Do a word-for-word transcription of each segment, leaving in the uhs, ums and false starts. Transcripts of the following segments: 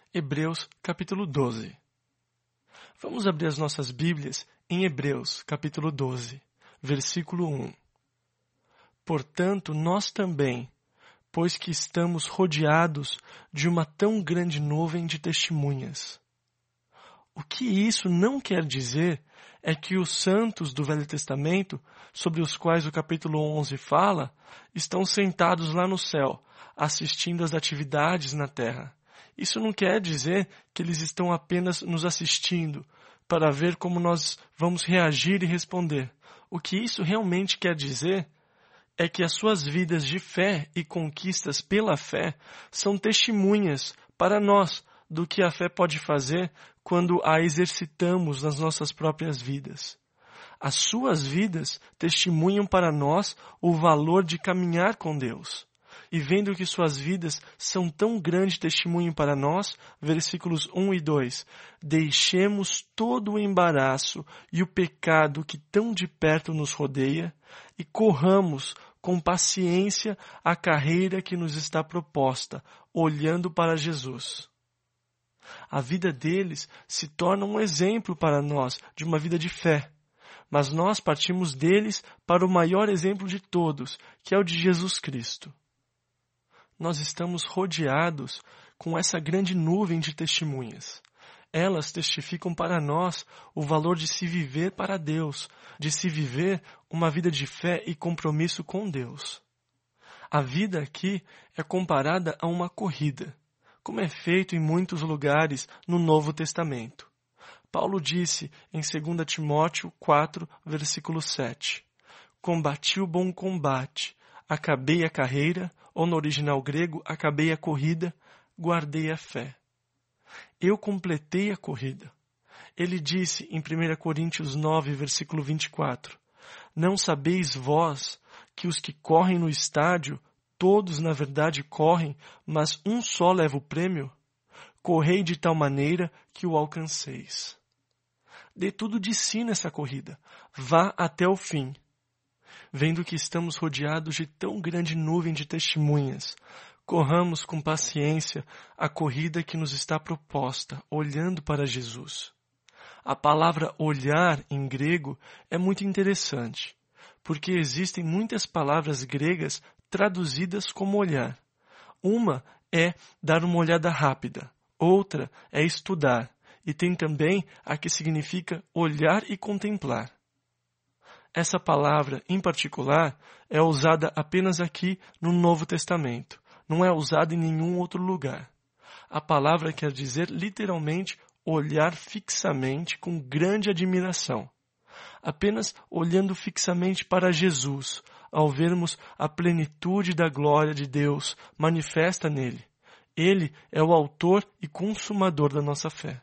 Hebreus, capítulo doze. Vamos abrir as nossas Bíblias em Hebreus, capítulo doze, versículo um. Portanto, nós também, pois que estamos rodeados de uma tão grande nuvem de testemunhas. O que isso não quer dizer é que os santos do Velho Testamento, sobre os quais o capítulo onze fala, estão sentados lá no céu, assistindo às atividades na terra. Isso não quer dizer que eles estão apenas nos assistindo para ver como nós vamos reagir e responder. O que isso realmente quer dizer é que as suas vidas de fé e conquistas pela fé são testemunhas para nós do que a fé pode fazer quando a exercitamos nas nossas próprias vidas. As suas vidas testemunham para nós o valor de caminhar com Deus. E vendo que suas vidas são tão grande testemunho para nós, versículos um e dois, deixemos todo o embaraço e o pecado que tão de perto nos rodeia e corramos com paciência a carreira que nos está proposta, olhando para Jesus. A vida deles se torna um exemplo para nós de uma vida de fé, mas nós partimos deles para o maior exemplo de todos, que é o de Jesus Cristo. Nós estamos rodeados com essa grande nuvem de testemunhas. Elas testificam para nós o valor de se viver para Deus, de se viver uma vida de fé e compromisso com Deus. A vida aqui é comparada a uma corrida, como é feito em muitos lugares no Novo Testamento. Paulo disse em dois Timóteo quatro, versículo sete, combati o bom combate, acabei a carreira, ou no original grego, acabei a corrida, guardei a fé. Eu completei a corrida. Ele disse em primeira Coríntios nove, versículo vinte e quatro, não sabeis vós que os que correm no estádio, todos na verdade correm, mas um só leva o prêmio? Correi de tal maneira que o alcanceis. Dê tudo de si nessa corrida. Vá até o fim. Vendo que estamos rodeados de tão grande nuvem de testemunhas, corramos com paciência a corrida que nos está proposta, olhando para Jesus. A palavra olhar em grego é muito interessante, porque existem muitas palavras gregas traduzidas como olhar. Uma é dar uma olhada rápida, outra é estudar, e tem também a que significa olhar e contemplar. Essa palavra, em particular, é usada apenas aqui no Novo Testamento. Não é usada em nenhum outro lugar. A palavra quer dizer literalmente olhar fixamente com grande admiração. Apenas olhando fixamente para Jesus, ao vermos a plenitude da glória de Deus manifesta nele. Ele é o autor e consumador da nossa fé.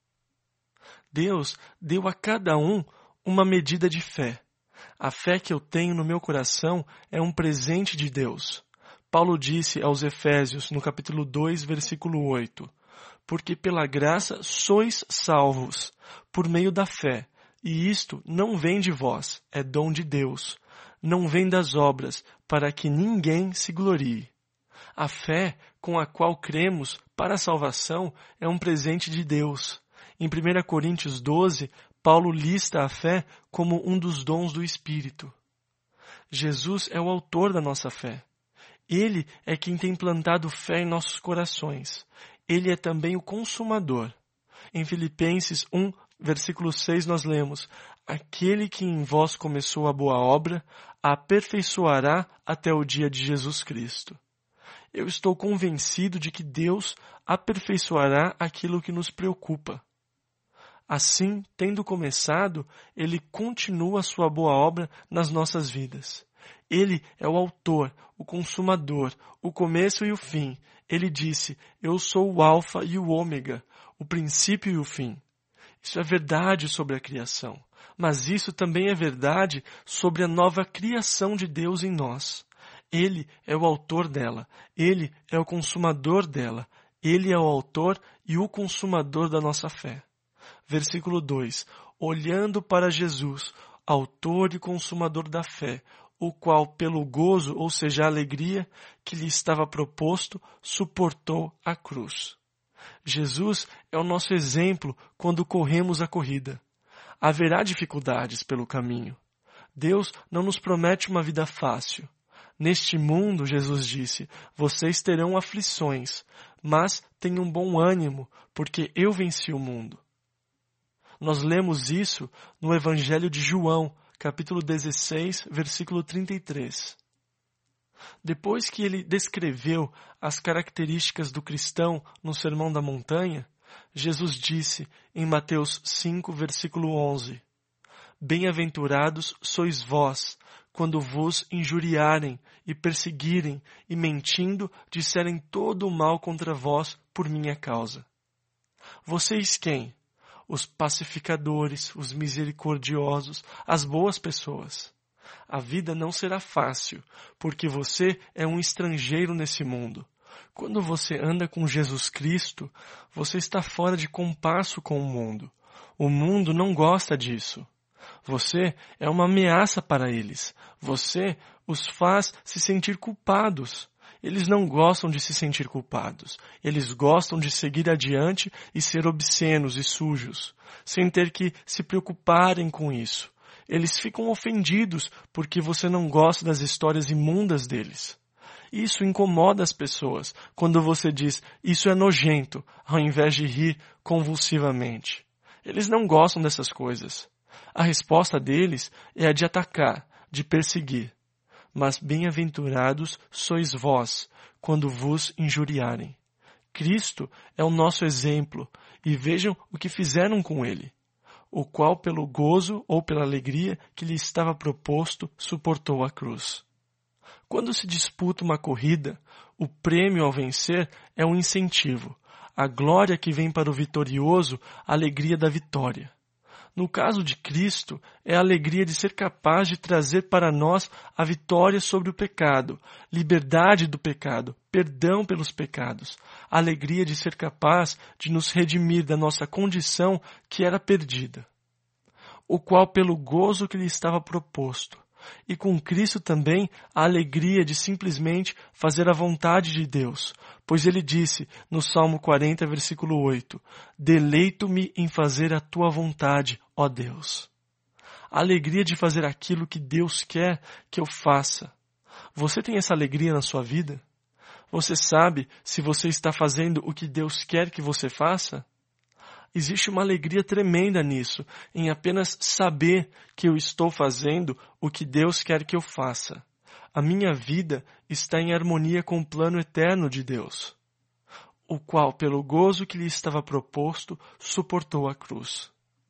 Deus deu a cada um uma medida de fé. A fé que eu tenho no meu coração é um presente de Deus. Paulo disse aos Efésios, no capítulo dois, versículo oito, porque pela graça sois salvos, por meio da fé, e isto não vem de vós, é dom de Deus, não vem das obras, para que ninguém se glorie. A fé com a qual cremos para a salvação é um presente de Deus. Em primeira Coríntios doze, Paulo lista a fé como um dos dons do Espírito. Jesus é o autor da nossa fé. Ele é quem tem plantado fé em nossos corações. Ele é também o consumador. Em Filipenses um, versículo seis, nós lemos, aquele que em vós começou a boa obra, a aperfeiçoará até o dia de Jesus Cristo. Eu estou convencido de que Deus aperfeiçoará aquilo que nos preocupa. Assim, tendo começado, Ele continua a sua boa obra nas nossas vidas. Ele é o autor, o consumador, o começo e o fim. Ele disse, eu sou o alfa e o ômega, o princípio e o fim. Isso é verdade sobre a criação, mas isso também é verdade sobre a nova criação de Deus em nós. Ele é o autor dela, Ele é o consumador dela, Ele é o autor e o consumador da nossa fé. Versículo dois. Olhando para Jesus, autor e consumador da fé, o qual pelo gozo, ou seja, a alegria que lhe estava proposto, suportou a cruz. Jesus é o nosso exemplo quando corremos a corrida. Haverá dificuldades pelo caminho. Deus não nos promete uma vida fácil. Neste mundo, Jesus disse, vocês terão aflições, mas tenham bom ânimo, porque eu venci o mundo. Nós lemos isso no Evangelho de João, capítulo dezesseis, versículo trinta e três. Depois que ele descreveu as características do cristão no Sermão da Montanha, Jesus disse em Mateus cinco, versículo onze, Bem-aventurados sois vós, quando vos injuriarem e perseguirem e mentindo disserem todo o mal contra vós por minha causa. Vocês quem? Os pacificadores, os misericordiosos, as boas pessoas. A vida não será fácil, porque você é um estrangeiro nesse mundo. Quando você anda com Jesus Cristo, você está fora de compasso com o mundo. O mundo não gosta disso. Você é uma ameaça para eles. Você os faz se sentir culpados. Eles não gostam de se sentir culpados. Eles gostam de seguir adiante e ser obscenos e sujos, sem ter que se preocuparem com isso. Eles ficam ofendidos porque você não gosta das histórias imundas deles. Isso incomoda as pessoas quando você diz, isso é nojento, ao invés de rir convulsivamente. Eles não gostam dessas coisas. A resposta deles é a de atacar, de perseguir. Mas bem-aventurados sois vós, quando vos injuriarem. Cristo é o nosso exemplo, e vejam o que fizeram com ele, o qual pelo gozo ou pela alegria que lhe estava proposto, suportou a cruz. Quando se disputa uma corrida, o prêmio ao vencer é um incentivo, a glória que vem para o vitorioso, a alegria da vitória. No caso de Cristo, é a alegria de ser capaz de trazer para nós a vitória sobre o pecado, liberdade do pecado, perdão pelos pecados, a alegria de ser capaz de nos redimir da nossa condição que era perdida, o qual pelo gozo que lhe estava proposto, e com Cristo também a alegria de simplesmente fazer a vontade de Deus, pois ele disse no Salmo quarenta, versículo oito, Deleito-me em fazer a tua vontade, ó Deus. A alegria de fazer aquilo que Deus quer que eu faça. Você tem essa alegria na sua vida? Você sabe se você está fazendo o que Deus quer que você faça? Existe uma alegria tremenda nisso, em apenas saber que eu estou fazendo o que Deus quer que eu faça. A minha vida está em harmonia com o plano eterno de Deus, o qual, pelo gozo que lhe estava proposto, suportou a cruz.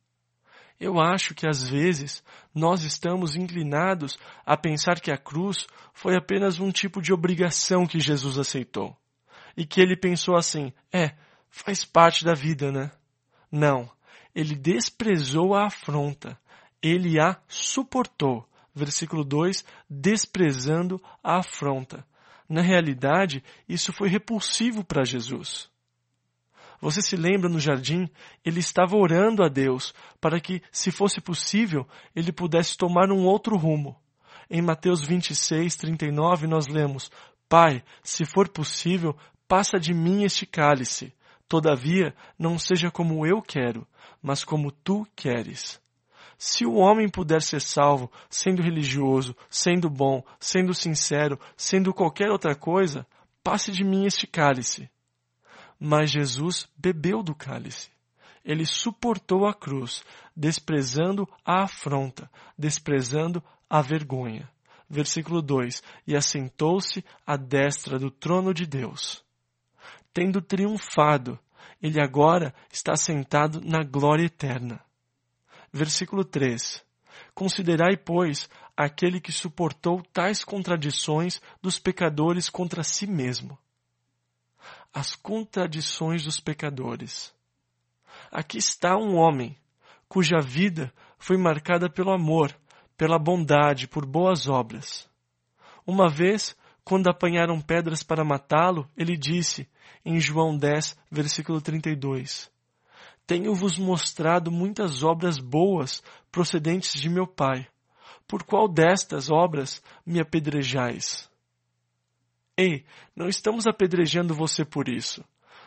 Eu acho que às vezes nós estamos inclinados a pensar que a cruz foi apenas um tipo de obrigação que Jesus aceitou. E que ele pensou assim, é, faz parte da vida, né? Não, ele desprezou a afronta, ele a suportou. Versículo dois, desprezando a afronta. Na realidade, isso foi repulsivo para Jesus. Você se lembra no jardim? Ele estava orando a Deus para que, se fosse possível, ele pudesse tomar um outro rumo. Em Mateus vinte e seis, trinta e nove, nós lemos, Pai, se for possível, passa de mim este cálice. Todavia, não seja como eu quero, mas como tu queres. Se o homem puder ser salvo, sendo religioso, sendo bom, sendo sincero, sendo qualquer outra coisa, passe de mim este cálice. Mas Jesus bebeu do cálice. Ele suportou a cruz, desprezando a afronta, desprezando a vergonha. Versículo dois. E assentou-se à destra do trono de Deus. Tendo triunfado, ele agora está sentado na glória eterna. Versículo três. Considerai, pois, aquele que suportou tais contradições dos pecadores contra si mesmo. As contradições dos pecadores. Aqui está um homem, cuja vida foi marcada pelo amor, pela bondade, por boas obras. Uma vez, quando apanharam pedras para matá-lo, ele disse, em João dez, versículo trinta e dois, Tenho-vos mostrado muitas obras boas procedentes de meu Pai. Por qual destas obras me apedrejais? Ei, não estamos apedrejando você por isso.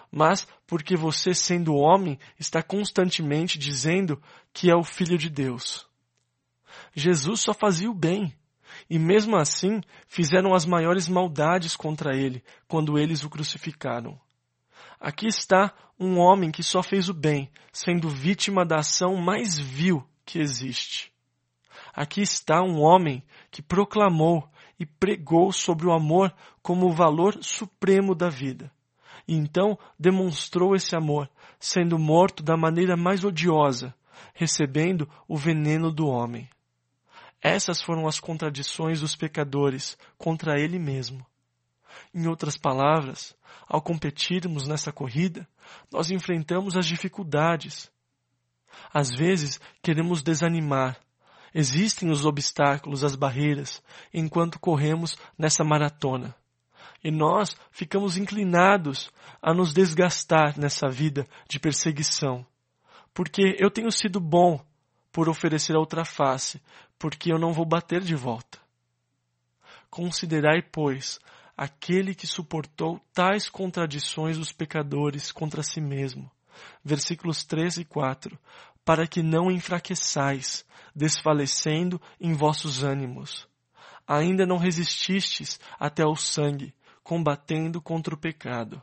mas porque você, sendo homem, está constantemente dizendo que é o Filho de Deus. Jesus só fazia o bem, e mesmo assim fizeram as maiores maldades contra ele quando eles o crucificaram. Aqui está um homem que só fez o bem, sendo vítima da ação mais vil que existe. Aqui está um homem que proclamou e pregou sobre o amor como o valor supremo da vida. E então demonstrou esse amor, sendo morto da maneira mais odiosa, recebendo o veneno do homem. Essas foram as contradições dos pecadores contra ele mesmo. Em outras palavras, ao competirmos nessa corrida, nós enfrentamos as dificuldades. Às vezes, queremos desanimar. Existem os obstáculos, as barreiras, enquanto corremos nessa maratona. E nós ficamos inclinados a nos desgastar nessa vida de perseguição. Porque eu tenho sido bom por oferecer a outra face, porque eu não vou bater de volta. Considerai, pois, aquele que suportou tais contradições dos pecadores contra si mesmo. Versículos três e quatro. Para que não enfraqueçais, desfalecendo em vossos ânimos. Ainda não resististes até ao sangue, combatendo contra o pecado.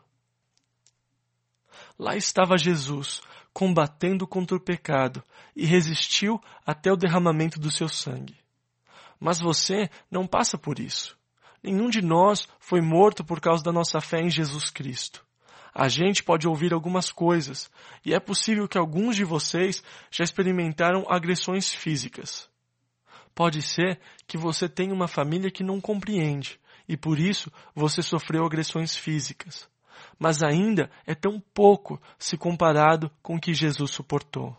Lá estava Jesus, combatendo contra o pecado, e resistiu até o derramamento do seu sangue. Mas você não passa por isso. Nenhum de nós foi morto por causa da nossa fé em Jesus Cristo. A gente pode ouvir algumas coisas, e é possível que alguns de vocês já experimentaram agressões físicas. Pode ser que você tenha uma família que não compreende, e por isso você sofreu agressões físicas. Mas ainda é tão pouco se comparado com o que Jesus suportou.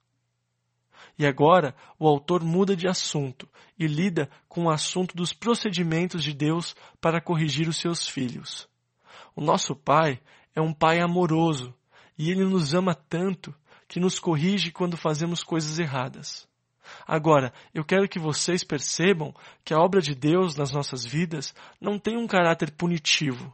E agora o autor muda de assunto e lida com o assunto dos procedimentos de Deus para corrigir os seus filhos. O nosso Pai é um Pai amoroso e Ele nos ama tanto que nos corrige quando fazemos coisas erradas. Agora, eu quero que vocês percebam que a obra de Deus nas nossas vidas não tem um caráter punitivo.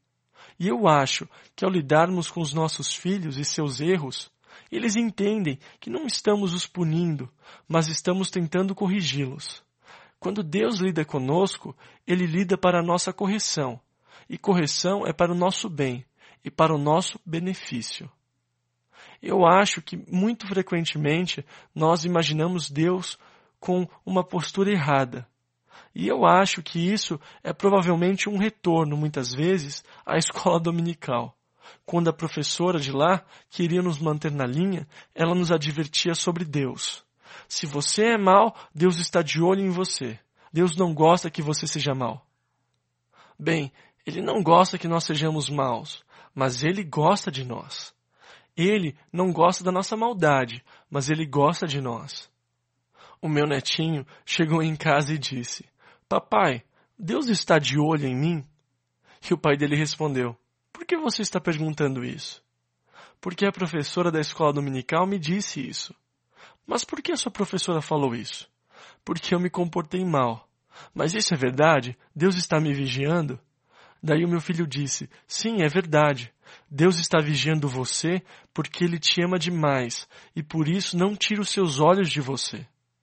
E eu acho que ao lidarmos com os nossos filhos e seus erros, eles entendem que não estamos os punindo, mas estamos tentando corrigi-los. Quando Deus lida conosco, Ele lida para a nossa correção. E correção é para o nosso bem e para o nosso benefício. Eu acho que muito frequentemente nós imaginamos Deus com uma postura errada. E eu acho que isso é provavelmente um retorno, muitas vezes, à escola dominical. Quando a professora de lá queria nos manter na linha, ela nos advertia sobre Deus. Se você é mau, Deus está de olho em você. Deus não gosta que você seja mau. Bem, Ele não gosta que nós sejamos maus, mas Ele gosta de nós. Ele não gosta da nossa maldade, mas Ele gosta de nós. O meu netinho chegou em casa e disse: Papai, Deus está de olho em mim? E o pai dele respondeu: Por que você está perguntando isso? Porque a professora da escola dominical me disse isso. Mas por que a sua professora falou isso? Porque eu me comportei mal. Mas isso é verdade? Deus está me vigiando? Daí o meu filho disse: Sim, é verdade. Deus está vigiando você porque Ele te ama demais e por isso não tira os seus olhos de você.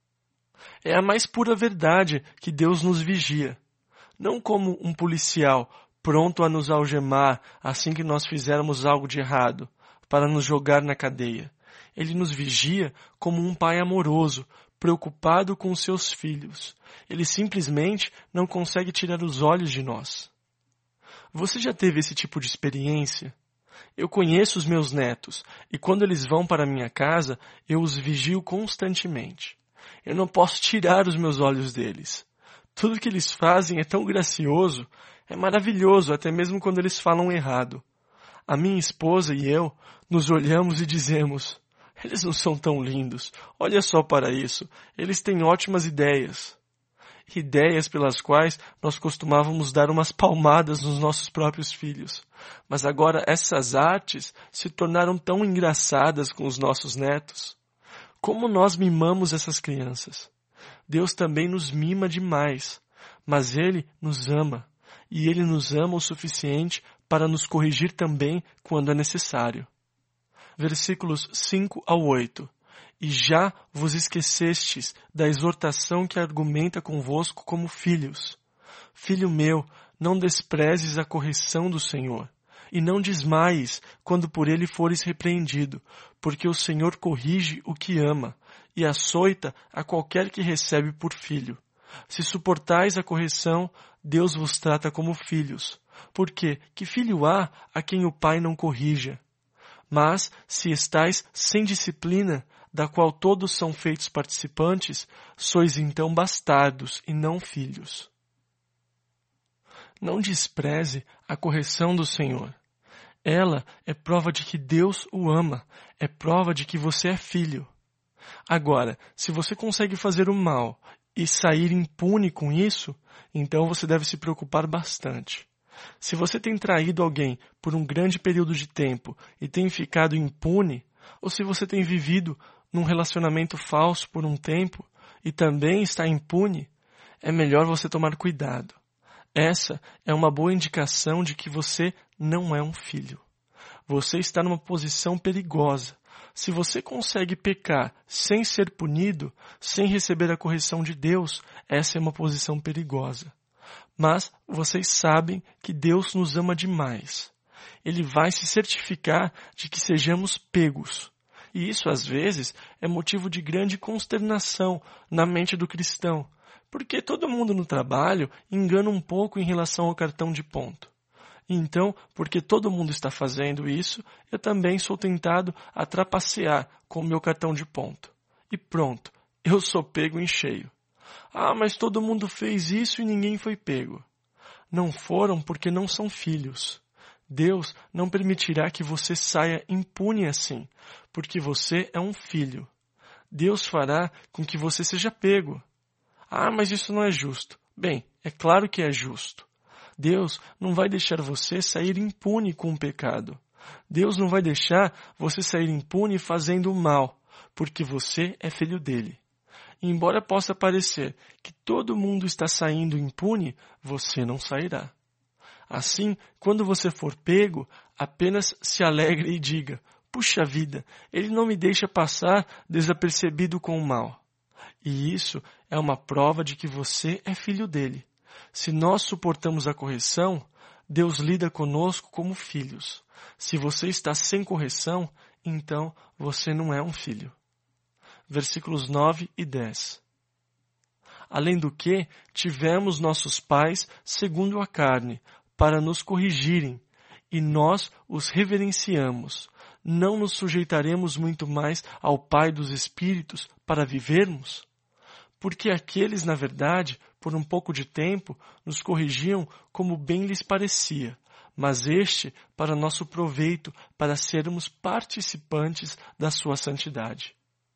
É a mais pura verdade que Deus nos vigia. Não como um policial pronto a nos algemar assim que nós fizermos algo de errado, para nos jogar na cadeia. Ele nos vigia como um pai amoroso, preocupado com os seus filhos. Ele simplesmente não consegue tirar os olhos de nós. Você já teve esse tipo de experiência? Eu conheço os meus netos, e quando eles vão para a minha casa, eu os vigio constantemente. Eu não posso tirar os meus olhos deles. Tudo que eles fazem é tão gracioso, é maravilhoso, até mesmo quando eles falam errado. A minha esposa e eu nos olhamos e dizemos: eles não são tão lindos, olha só para isso, eles têm ótimas ideias. Ideias pelas quais nós costumávamos dar umas palmadas nos nossos próprios filhos. Mas agora essas artes se tornaram tão engraçadas com os nossos netos. Como nós mimamos essas crianças. Deus também nos mima demais, mas Ele nos ama, e Ele nos ama o suficiente para nos corrigir também quando é necessário. Versículos cinco ao oito. E já vos esquecestes da exortação que argumenta convosco como filhos. Filho meu, não desprezes a correção do Senhor, e não desmaies quando por ele fores repreendido, porque o Senhor corrige o que ama, e açoita a qualquer que recebe por filho. Se suportais a correção, Deus vos trata como filhos, porque que filho há a quem o pai não corrija? Mas, se estais sem disciplina, da qual todos são feitos participantes, sois então bastardos e não filhos. Não despreze a correção do Senhor. Ela é prova de que Deus o ama, é prova de que você é filho. Agora, se você consegue fazer o mal e sair impune com isso, então você deve se preocupar bastante. Se você tem traído alguém por um grande período de tempo e tem ficado impune, ou se você tem vivido num relacionamento falso por um tempo e também está impune, é melhor você tomar cuidado. Essa é uma boa indicação de que você não é um filho. Você está numa posição perigosa. Se você consegue pecar sem ser punido, sem receber a correção de Deus, essa é uma posição perigosa. Mas vocês sabem que Deus nos ama demais. Ele vai se certificar de que sejamos pegos. E isso, às vezes, é motivo de grande consternação na mente do cristão, porque todo mundo no trabalho engana um pouco em relação ao cartão de ponto. Então, porque todo mundo está fazendo isso, eu também sou tentado a trapacear com o meu cartão de ponto. E pronto, eu sou pego em cheio. Ah, mas todo mundo fez isso e ninguém foi pego. Não foram porque não são filhos. Deus não permitirá que você saia impune assim, porque você é um filho. Deus fará com que você seja pego. Ah, mas isso não é justo. Bem, é claro que é justo. Deus não vai deixar você sair impune com o pecado. Deus não vai deixar você sair impune fazendo o mal, porque você é filho dele. E embora possa parecer que todo mundo está saindo impune, você não sairá. Assim, quando você for pego, apenas se alegre e diga: puxa vida, ele não me deixa passar desapercebido com o mal. E isso é uma prova de que você é filho dele. Se nós suportamos a correção, Deus lida conosco como filhos. Se você está sem correção, então você não é um filho. Versículos nove e dez. Além do que, tivemos nossos pais segundo a carne, para nos corrigirem, e nós os reverenciamos. Não nos sujeitaremos muito mais ao Pai dos Espíritos para vivermos? Porque aqueles, na verdade, por um pouco de tempo, nos corrigiam como bem lhes parecia, mas este para nosso proveito, para sermos participantes da sua santidade.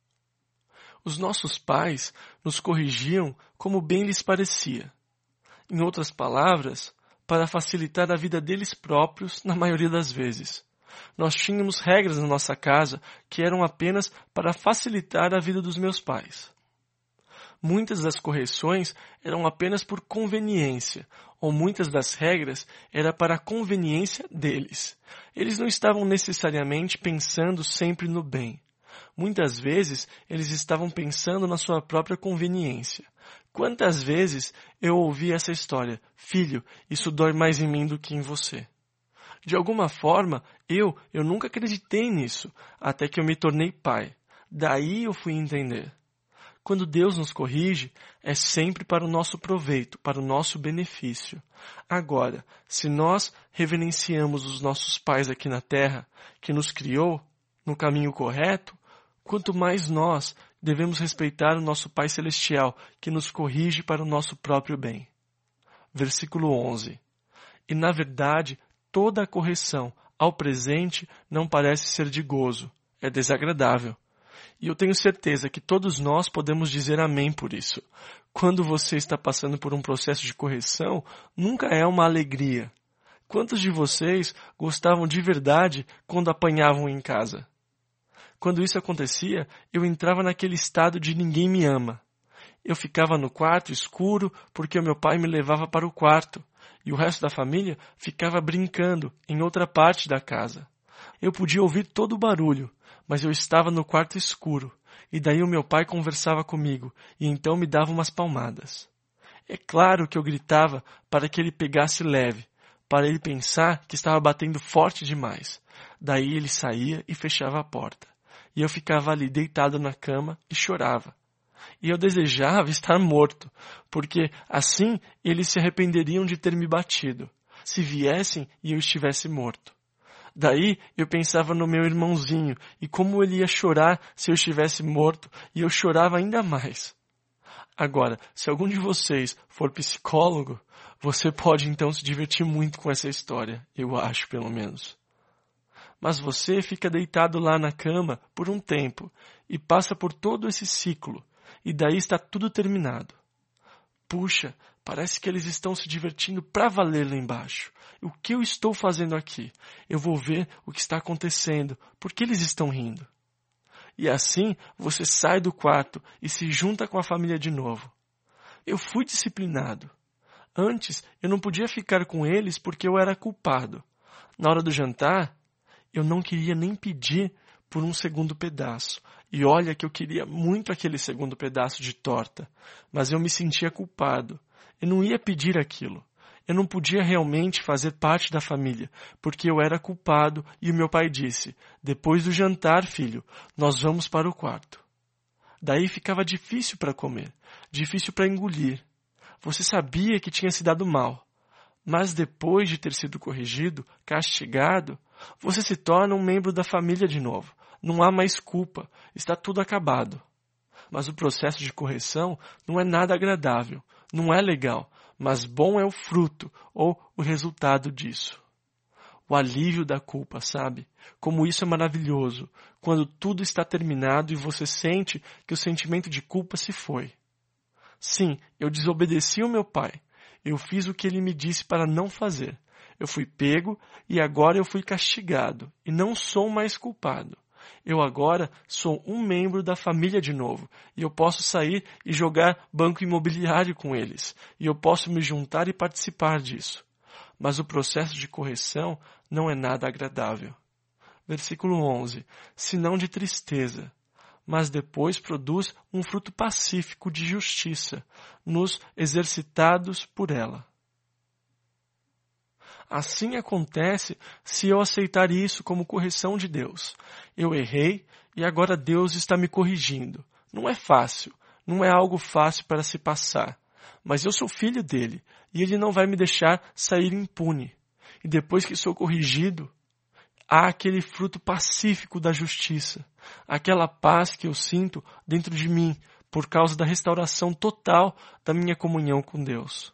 Os nossos pais nos corrigiam como bem lhes parecia. Em outras palavras, para facilitar a vida deles próprios na maioria das vezes. Nós tínhamos regras na nossa casa que eram apenas para facilitar a vida dos meus pais. Muitas das correções eram apenas por conveniência, ou muitas das regras era para a conveniência deles. Eles não estavam necessariamente pensando sempre no bem. Muitas vezes eles estavam pensando na sua própria conveniência. Quantas vezes eu ouvi essa história: filho, isso dói mais em mim do que em você. De alguma forma, eu, eu nunca acreditei nisso, até que eu me tornei pai. Daí eu fui entender. Quando Deus nos corrige, é sempre para o nosso proveito, para o nosso benefício. Agora, se nós reverenciamos os nossos pais aqui na terra, que nos criou no caminho correto, quanto mais nós devemos respeitar o nosso Pai Celestial, que nos corrige para o nosso próprio bem. Versículo onze. E na verdade, toda a correção ao presente não parece ser de gozo, é desagradável. E eu tenho certeza que todos nós podemos dizer amém por isso. Quando você está passando por um processo de correção, nunca é uma alegria. Quantos de vocês gostavam de verdade quando apanhavam em casa? Quando isso acontecia, eu entrava naquele estado de ninguém me ama. Eu ficava no quarto escuro porque o meu pai me levava para o quarto. e o resto da família ficava brincando em outra parte da casa. Eu podia ouvir todo o barulho, mas eu estava no quarto escuro, e daí o meu pai conversava comigo, e então me dava umas palmadas. É claro que eu gritava para que ele pegasse leve, para ele pensar que estava batendo forte demais. Daí ele saía e fechava a porta, e eu ficava ali deitado na cama e chorava. E eu desejava estar morto, porque assim eles se arrependeriam de ter me batido, se viessem e eu estivesse morto. Daí eu pensava no meu irmãozinho e como ele ia chorar se eu estivesse morto, e eu chorava ainda mais. Agora, se algum de vocês for psicólogo, você pode então se divertir muito com essa história, eu acho pelo menos. Mas você fica deitado lá na cama por um tempo e passa por todo esse ciclo, e daí está tudo terminado. Puxa, parece que eles estão se divertindo pra valer lá embaixo. O que eu estou fazendo aqui? Eu vou ver o que está acontecendo. Por que eles estão rindo? E assim você sai do quarto e se junta com a família de novo. Eu fui disciplinado. Antes eu não podia ficar com eles porque eu era culpado. Na hora do jantar, eu não queria nem pedir por um segundo pedaço. E olha que eu queria muito aquele segundo pedaço de torta, mas eu me sentia culpado. Eu não ia pedir aquilo. Eu não podia realmente fazer parte da família, porque eu era culpado e o meu pai disse, depois do jantar, filho, nós vamos para o quarto. Daí ficava difícil para comer, difícil para engolir. Você sabia que tinha se dado mal, mas depois de ter sido corrigido, castigado, você se torna um membro da família de novo. Não há mais culpa, está tudo acabado. Mas o processo de correção não é nada agradável, não é legal, mas bom é o fruto ou o resultado disso. O alívio da culpa, sabe? Como isso é maravilhoso, quando tudo está terminado e você sente que o sentimento de culpa se foi. Sim, eu desobedeci ao meu pai. Eu fiz o que ele me disse para não fazer. Eu fui pego e agora eu fui castigado e não sou mais culpado. Eu agora sou um membro da família de novo, e eu posso sair e jogar banco imobiliário com eles, e eu posso me juntar e participar disso. Mas o processo de correção não é nada agradável. Versículo onze. Senão de tristeza, mas depois produz um fruto pacífico de justiça, nos exercitados por ela. Assim acontece se eu aceitar isso como correção de Deus. Eu errei e agora Deus está me corrigindo. Não é fácil, não é algo fácil para se passar. Mas eu sou filho dele e ele não vai me deixar sair impune. E depois que sou corrigido, há aquele fruto pacífico da justiça. Aquela paz que eu sinto dentro de mim por causa da restauração total da minha comunhão com Deus.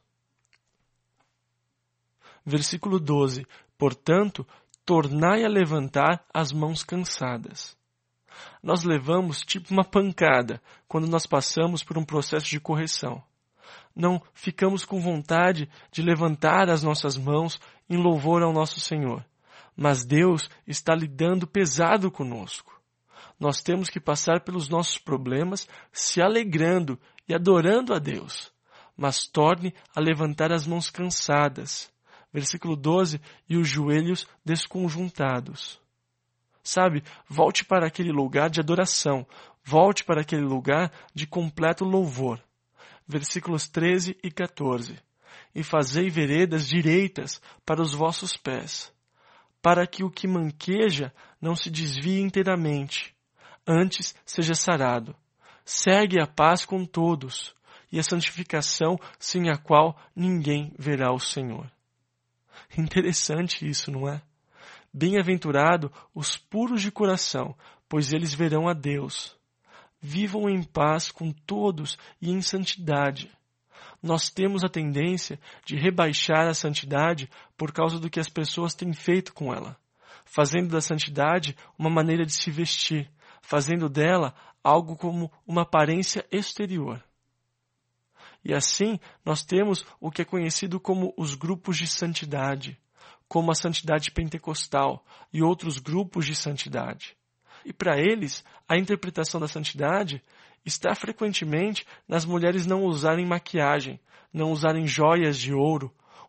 Versículo doze. Portanto, tornai a levantar as mãos cansadas. Nós levamos tipo uma pancada quando nós passamos por um processo de correção. Não ficamos com vontade de levantar as nossas mãos em louvor ao nosso Senhor. Mas Deus está lidando pesado conosco. Nós temos que passar pelos nossos problemas se alegrando e adorando a Deus. Mas torne a levantar as mãos cansadas. Versículo doze, e os joelhos desconjuntados. Sabe, volte para aquele lugar de adoração, volte para aquele lugar de completo louvor. Versículos treze e quatorze. E fazei veredas direitas para os vossos pés, para que o que manqueja não se desvie inteiramente, antes seja sarado. Segue a paz com todos, e a santificação sem a qual ninguém verá o Senhor. Interessante isso, não é? Bem-aventurado os puros de coração, pois eles verão a Deus. Vivam em paz com todos e em santidade. Nós temos a tendência de rebaixar a santidade por causa do que as pessoas têm feito com ela, fazendo da santidade uma maneira de se vestir, fazendo dela algo como uma aparência exterior. E assim, nós temos o que é conhecido como os grupos de santidade, como a santidade pentecostal e outros grupos de santidade. E para eles, a interpretação da santidade está frequentemente nas mulheres não usarem maquiagem, não usarem joias de ouro,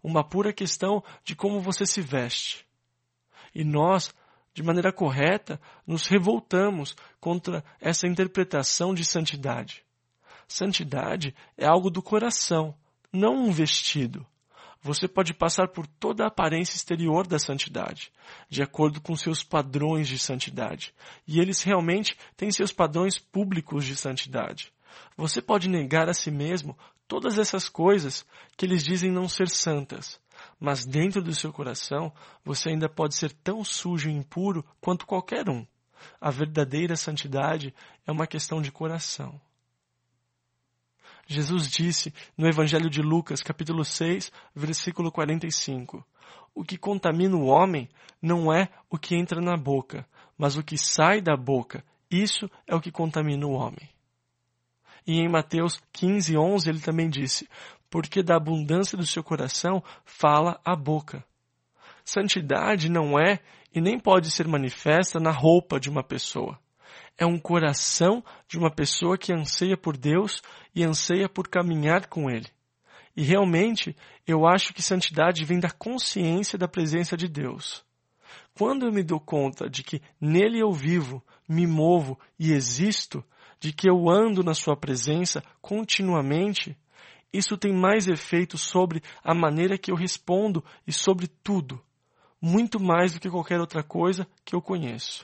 uma pura questão de como você se veste. E nós, de maneira correta, nos revoltamos contra essa interpretação de santidade. Santidade é algo do coração, não um vestido. Você pode passar por toda a aparência exterior da santidade, de acordo com seus padrões de santidade. E eles realmente têm seus padrões públicos de santidade. Você pode negar a si mesmo todas essas coisas que eles dizem não ser santas. Mas dentro do seu coração, você ainda pode ser tão sujo e impuro quanto qualquer um. A verdadeira santidade é uma questão de coração. Jesus disse no Evangelho de Lucas, capítulo seis, versículo quarenta e cinco, o que contamina o homem não é o que entra na boca, mas o que sai da boca, isso é o que contamina o homem. E em Mateus quinze, onze, ele também disse, porque da abundância do seu coração fala a boca. Santidade não é e nem pode ser manifesta na roupa de uma pessoa. É um coração de uma pessoa que anseia por Deus e anseia por caminhar com Ele. E realmente, eu acho que santidade vem da consciência da presença de Deus. Quando eu me dou conta de que nele eu vivo, me movo e existo, de que eu ando na sua presença continuamente, isso tem mais efeito sobre a maneira que eu respondo e sobre tudo, muito mais do que qualquer outra coisa que eu conheço.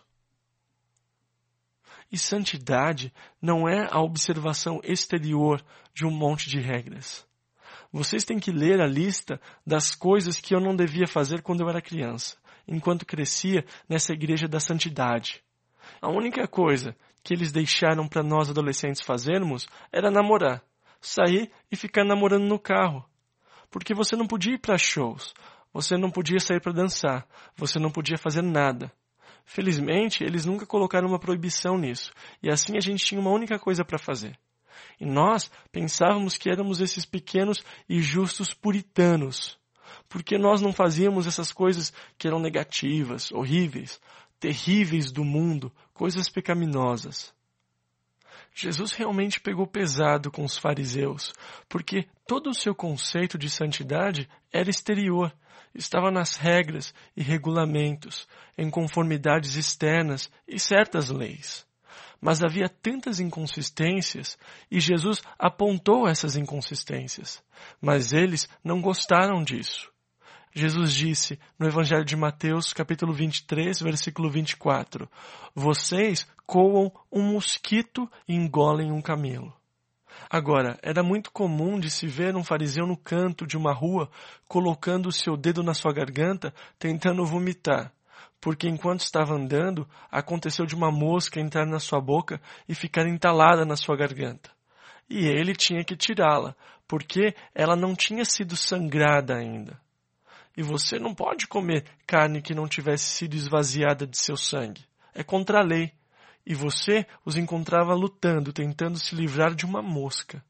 E santidade não é a observação exterior de um monte de regras. Vocês têm que ler a lista das coisas que eu não devia fazer quando eu era criança, enquanto crescia nessa igreja da santidade. A única coisa que eles deixaram para nós adolescentes fazermos era namorar, sair e ficar namorando no carro. Porque você não podia ir para shows, você não podia sair para dançar, você não podia fazer nada. Felizmente, eles nunca colocaram uma proibição nisso, e assim a gente tinha uma única coisa para fazer. E nós pensávamos que éramos esses pequenos e justos puritanos, porque nós não fazíamos essas coisas que eram negativas, horríveis, terríveis do mundo, coisas pecaminosas. Jesus realmente pegou pesado com os fariseus, porque todo o seu conceito de santidade era exterior, estava nas regras e regulamentos, em conformidades externas e certas leis. Mas havia tantas inconsistências e Jesus apontou essas inconsistências, mas eles não gostaram disso. Jesus disse no Evangelho de Mateus, capítulo vinte e três, versículo vinte e quatro, vocês coam um mosquito e engolem um camelo. Agora, era muito comum de se ver um fariseu no canto de uma rua colocando o seu dedo na sua garganta, tentando vomitar, porque enquanto estava andando, aconteceu de uma mosca entrar na sua boca e ficar entalada na sua garganta. E ele tinha que tirá-la, porque ela não tinha sido sangrada ainda. E você não pode comer carne que não tivesse sido esvaziada de seu sangue. É contra a lei. E você os encontrava lutando, tentando se livrar de uma mosca.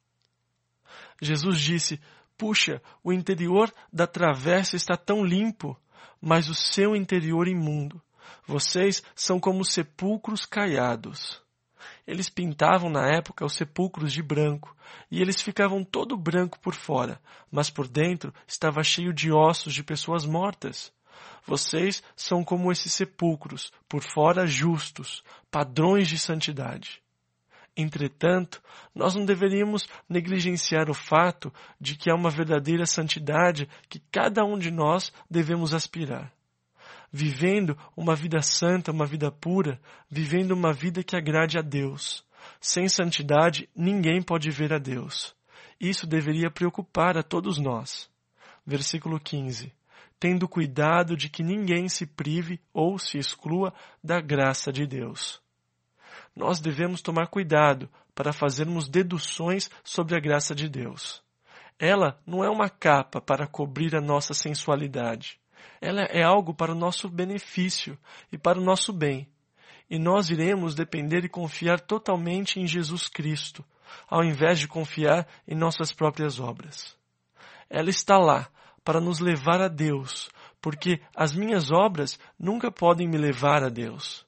Jesus disse, puxa, o interior da travessa está tão limpo, mas o seu interior imundo. Vocês são como sepulcros caiados. Eles pintavam na época os sepulcros de branco, e eles ficavam todo branco por fora, mas por dentro estava cheio de ossos de pessoas mortas. Vocês são como esses sepulcros, por fora justos, padrões de santidade. Entretanto, nós não deveríamos negligenciar o fato de que há uma verdadeira santidade que cada um de nós devemos aspirar. Vivendo uma vida santa, uma vida pura, vivendo uma vida que agrade a Deus. Sem santidade, ninguém pode ver a Deus. Isso deveria preocupar a todos nós. Versículo quinze. Tendo cuidado de que ninguém se prive ou se exclua da graça de Deus. Nós devemos tomar cuidado para fazermos deduções sobre a graça de Deus. Ela não é uma capa para cobrir a nossa sensualidade. Ela é algo para o nosso benefício e para o nosso bem. E nós iremos depender e confiar totalmente em Jesus Cristo, ao invés de confiar em nossas próprias obras. Ela está lá para nos levar a Deus, porque as minhas obras nunca podem me levar a Deus.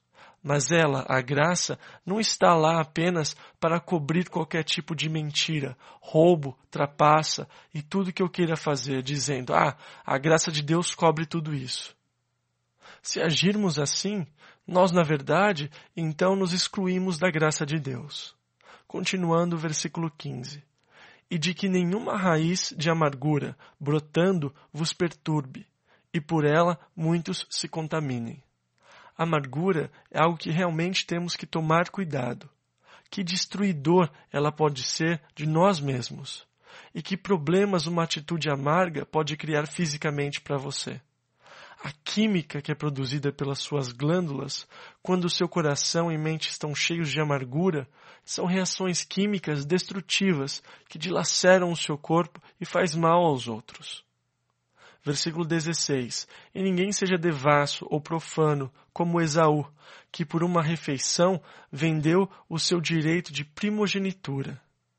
Mas ela, a graça, não está lá apenas para cobrir qualquer tipo de mentira, roubo, trapaça e tudo que eu queira fazer, dizendo, ah, a graça de Deus cobre tudo isso. Se agirmos assim, nós, na verdade, então nos excluímos da graça de Deus. Continuando o versículo quinze. E de que nenhuma raiz de amargura, brotando, vos perturbe, e por ela muitos se contaminem. Amargura é algo que realmente temos que tomar cuidado. Que destruidor ela pode ser de nós mesmos. E que problemas uma atitude amarga pode criar fisicamente para você. A química que é produzida pelas suas glândulas, quando o seu coração e mente estão cheios de amargura, são reações químicas destrutivas que dilaceram o seu corpo e faz mal aos outros. Versículo dezesseis. E ninguém seja devasso ou profano, como Esaú, que por uma refeição vendeu o seu direito de primogenitura.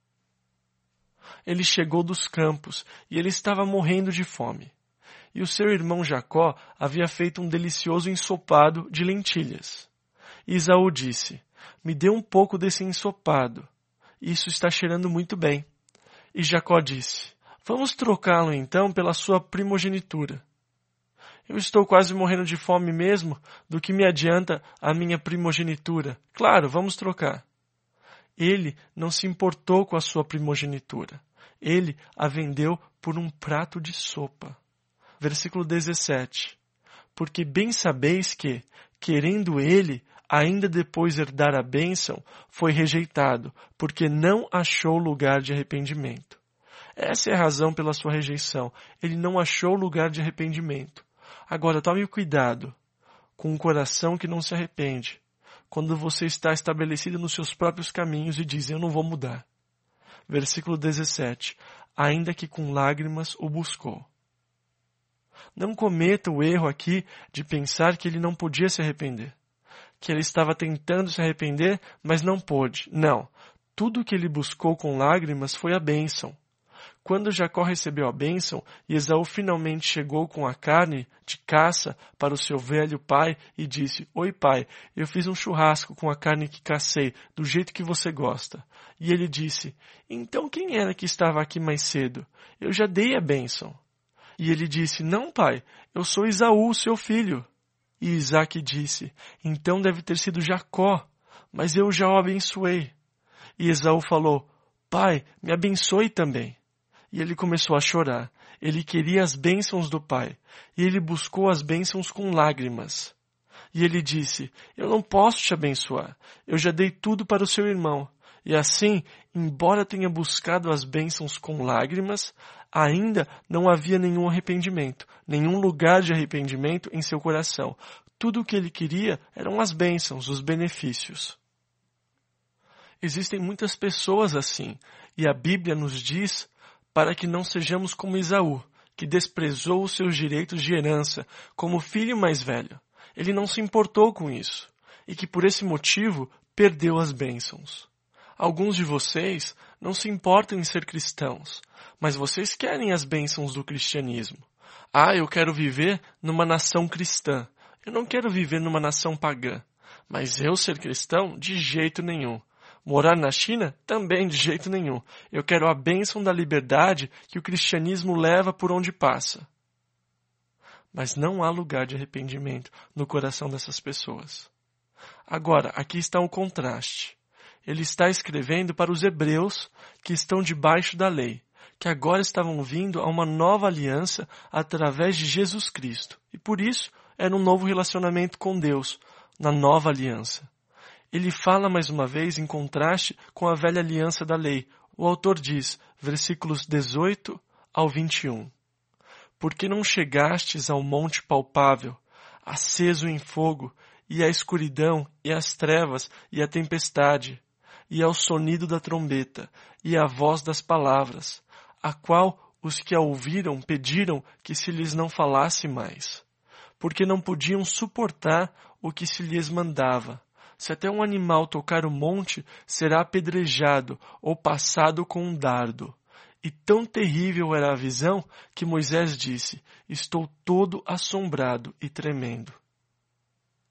Ele chegou dos campos e ele estava morrendo de fome. E o seu irmão Jacó havia feito um delicioso ensopado de lentilhas. E Esaú disse, me dê um pouco desse ensopado. Isso está cheirando muito bem. E Jacó disse, vamos trocá-lo então pela sua primogenitura. Eu estou quase morrendo de fome mesmo, do que me adianta a minha primogenitura. Claro, vamos trocar. Ele não se importou com a sua primogenitura. Ele a vendeu por um prato de sopa. Versículo dezessete. Porque bem sabeis que, querendo ele, ainda depois herdar a bênção, foi rejeitado, porque não achou lugar de arrependimento. Essa é a razão pela sua rejeição. Ele não achou lugar de arrependimento. Agora, tome cuidado com um coração que não se arrepende. Quando você está estabelecido nos seus próprios caminhos e diz, eu não vou mudar. Versículo dezessete. Ainda que com lágrimas o buscou. Não cometa o erro aqui de pensar que ele não podia se arrepender. Que ele estava tentando se arrepender, mas não pôde. Não. Tudo o que ele buscou com lágrimas foi a bênção. Quando Jacó recebeu a bênção e Esaú finalmente chegou com a carne de caça para o seu velho pai e disse, oi pai, eu fiz um churrasco com a carne que cacei, do jeito que você gosta. E ele disse, então quem era que estava aqui mais cedo? Eu já dei a bênção. E ele disse, não pai, eu sou Esaú, seu filho. E Isaque disse, então deve ter sido Jacó, mas eu já o abençoei. E Esaú falou, pai, me abençoe também. E ele começou a chorar. Ele queria as bênçãos do pai. E ele buscou as bênçãos com lágrimas. E ele disse, eu não posso te abençoar. Eu já dei tudo para o seu irmão. E assim, embora tenha buscado as bênçãos com lágrimas, ainda não havia nenhum arrependimento, nenhum lugar de arrependimento em seu coração. Tudo o que ele queria eram as bênçãos, os benefícios. Existem muitas pessoas assim. E a Bíblia nos diz para que não sejamos como Esaú, que desprezou os seus direitos de herança como filho mais velho. Ele não se importou com isso, e que por esse motivo perdeu as bênçãos. Alguns de vocês não se importam em ser cristãos, mas vocês querem as bênçãos do cristianismo. Ah, eu quero viver numa nação cristã. Eu não quero viver numa nação pagã. Mas eu ser cristão? De jeito nenhum. Morar na China? Também de jeito nenhum. Eu quero a bênção da liberdade que o cristianismo leva por onde passa. Mas não há lugar de arrependimento no coração dessas pessoas. Agora, aqui está um contraste. Ele está escrevendo para os hebreus que estão debaixo da lei, que agora estavam vindo a uma nova aliança através de Jesus Cristo. E por isso, era um novo relacionamento com Deus, na nova aliança. Ele fala mais uma vez em contraste com a velha aliança da lei. O autor diz, versículos dezoito ao vinte e um. Porque não chegastes ao monte palpável, aceso em fogo, e à escuridão, e às trevas, e à tempestade, e ao sonido da trombeta, e à voz das palavras, a qual os que a ouviram pediram que se lhes não falasse mais, porque não podiam suportar o que se lhes mandava. Se até um animal tocar o monte, será apedrejado ou passado com um dardo. E tão terrível era a visão que Moisés disse, estou todo assombrado e tremendo.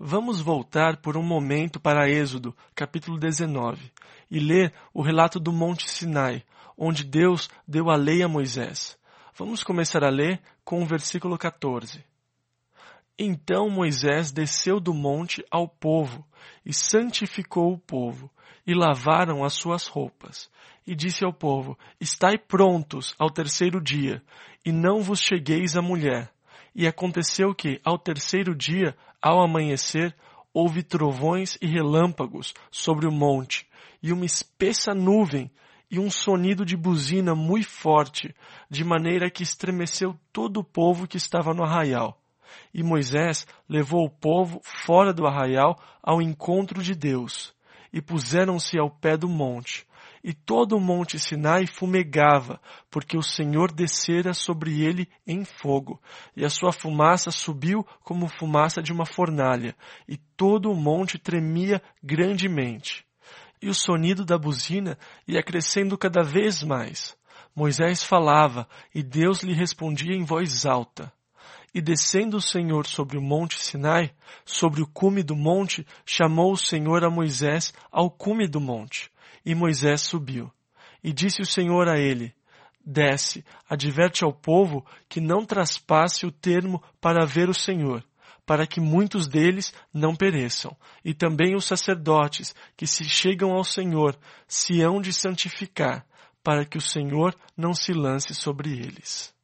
Vamos voltar por um momento para Êxodo, capítulo dezenove, e ler o relato do Monte Sinai, onde Deus deu a lei a Moisés. Vamos começar a ler com o versículo quatorze. Então Moisés desceu do monte ao povo, e santificou o povo, e lavaram as suas roupas. E disse ao povo, estai prontos ao terceiro dia, e não vos chegueis à mulher. E aconteceu que, ao terceiro dia, ao amanhecer, houve trovões e relâmpagos sobre o monte, e uma espessa nuvem, e um sonido de buzina muito forte, de maneira que estremeceu todo o povo que estava no arraial. E Moisés levou o povo fora do arraial ao encontro de Deus, e puseram-se ao pé do monte. E todo o monte Sinai fumegava, porque o Senhor descera sobre ele em fogo, e a sua fumaça subiu como fumaça de uma fornalha, e todo o monte tremia grandemente. E o sonido da buzina ia crescendo cada vez mais. Moisés falava, e Deus lhe respondia em voz alta. E descendo o Senhor sobre o monte Sinai, sobre o cume do monte, chamou o Senhor a Moisés ao cume do monte. E Moisés subiu. E disse o Senhor a ele, desce, adverte ao povo que não traspasse o termo para ver o Senhor, para que muitos deles não pereçam. E também os sacerdotes que se chegam ao Senhor se hão de santificar, para que o Senhor não se lance sobre eles.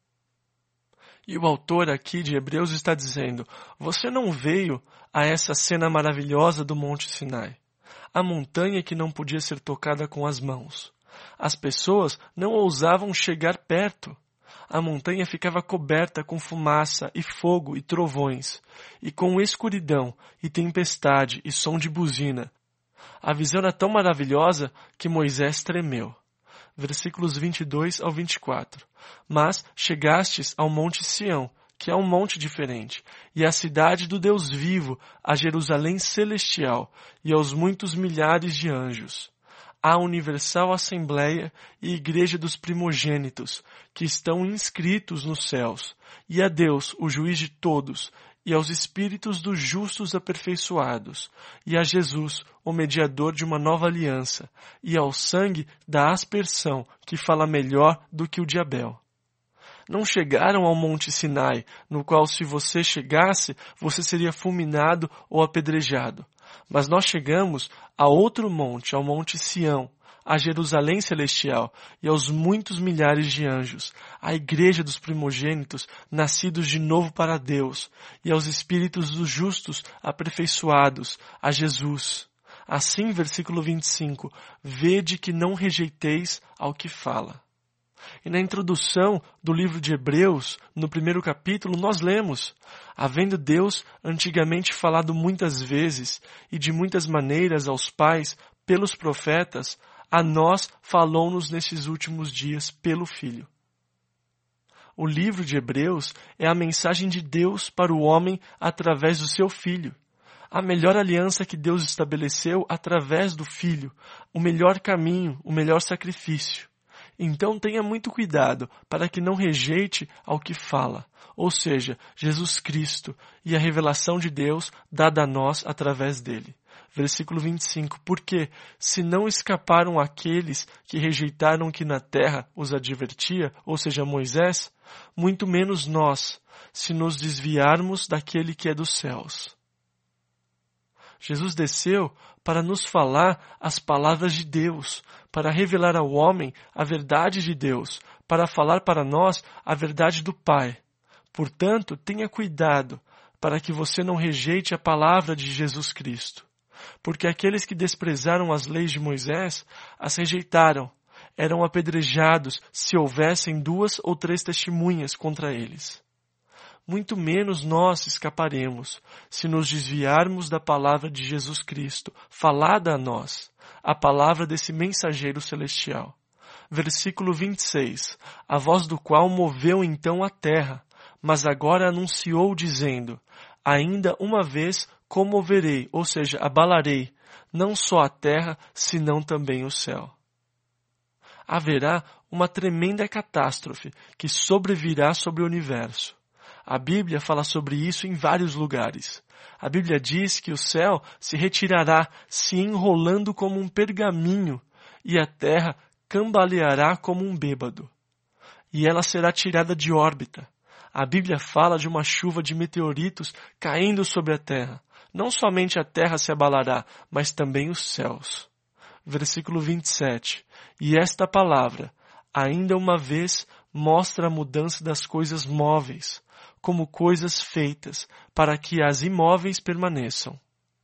E o autor aqui de Hebreus está dizendo, você não veio a essa cena maravilhosa do Monte Sinai, a montanha que não podia ser tocada com as mãos. As pessoas não ousavam chegar perto. A montanha ficava coberta com fumaça e fogo e trovões, e com escuridão e tempestade e som de buzina. A visão era tão maravilhosa que Moisés tremeu. Versículos vinte e dois ao vinte e quatro. Mas chegastes ao monte Sião, que é um monte diferente, e à cidade do Deus vivo, a Jerusalém celestial, e aos muitos milhares de anjos, à universal assembleia e igreja dos primogênitos, que estão inscritos nos céus, e a Deus, o juiz de todos, e aos espíritos dos justos aperfeiçoados, e a Jesus, o mediador de uma nova aliança, e ao sangue da aspersão, que fala melhor do que o de Abel. Não chegaram ao monte Sinai, no qual se você chegasse, você seria fulminado ou apedrejado. Mas nós chegamos a outro monte, ao monte Sião, a Jerusalém celestial e aos muitos milhares de anjos, à igreja dos primogênitos, nascidos de novo para Deus, e aos espíritos dos justos aperfeiçoados, a Jesus. Assim, versículo vinte e cinco, vede que não rejeiteis ao que fala. E na introdução do livro de Hebreus, no primeiro capítulo, nós lemos, havendo Deus antigamente falado muitas vezes e de muitas maneiras aos pais pelos profetas, a nós falou-nos nesses últimos dias pelo Filho. O livro de Hebreus é a mensagem de Deus para o homem através do seu Filho. A melhor aliança que Deus estabeleceu através do Filho, o melhor caminho, o melhor sacrifício. Então tenha muito cuidado para que não rejeite ao que fala, ou seja, Jesus Cristo e a revelação de Deus dada a nós através dele. Versículo vinte e cinco, porque se não escaparam aqueles que rejeitaram que na terra os advertia, ou seja, Moisés, muito menos nós, se nos desviarmos daquele que é dos céus. Jesus desceu para nos falar as palavras de Deus, para revelar ao homem a verdade de Deus, para falar para nós a verdade do Pai. Portanto, tenha cuidado para que você não rejeite a palavra de Jesus Cristo. Porque aqueles que desprezaram as leis de Moisés, as rejeitaram, eram apedrejados se houvessem duas ou três testemunhas contra eles. Muito menos nós escaparemos se nos desviarmos da palavra de Jesus Cristo, falada a nós, a palavra desse mensageiro celestial. Versículo vinte e seis, a voz do qual moveu então a terra, mas agora anunciou dizendo, ainda uma vez comoverei, ou seja, abalarei, não só a terra, senão também o céu. Haverá uma tremenda catástrofe que sobrevirá sobre o universo. A Bíblia fala sobre isso em vários lugares. A Bíblia diz que o céu se retirará se enrolando como um pergaminho e a terra cambaleará como um bêbado. E ela será tirada de órbita. A Bíblia fala de uma chuva de meteoritos caindo sobre a terra. Não somente a terra se abalará, mas também os céus. Versículo vinte e sete. E esta palavra, ainda uma vez, mostra a mudança das coisas móveis, como coisas feitas, para que as imóveis permaneçam.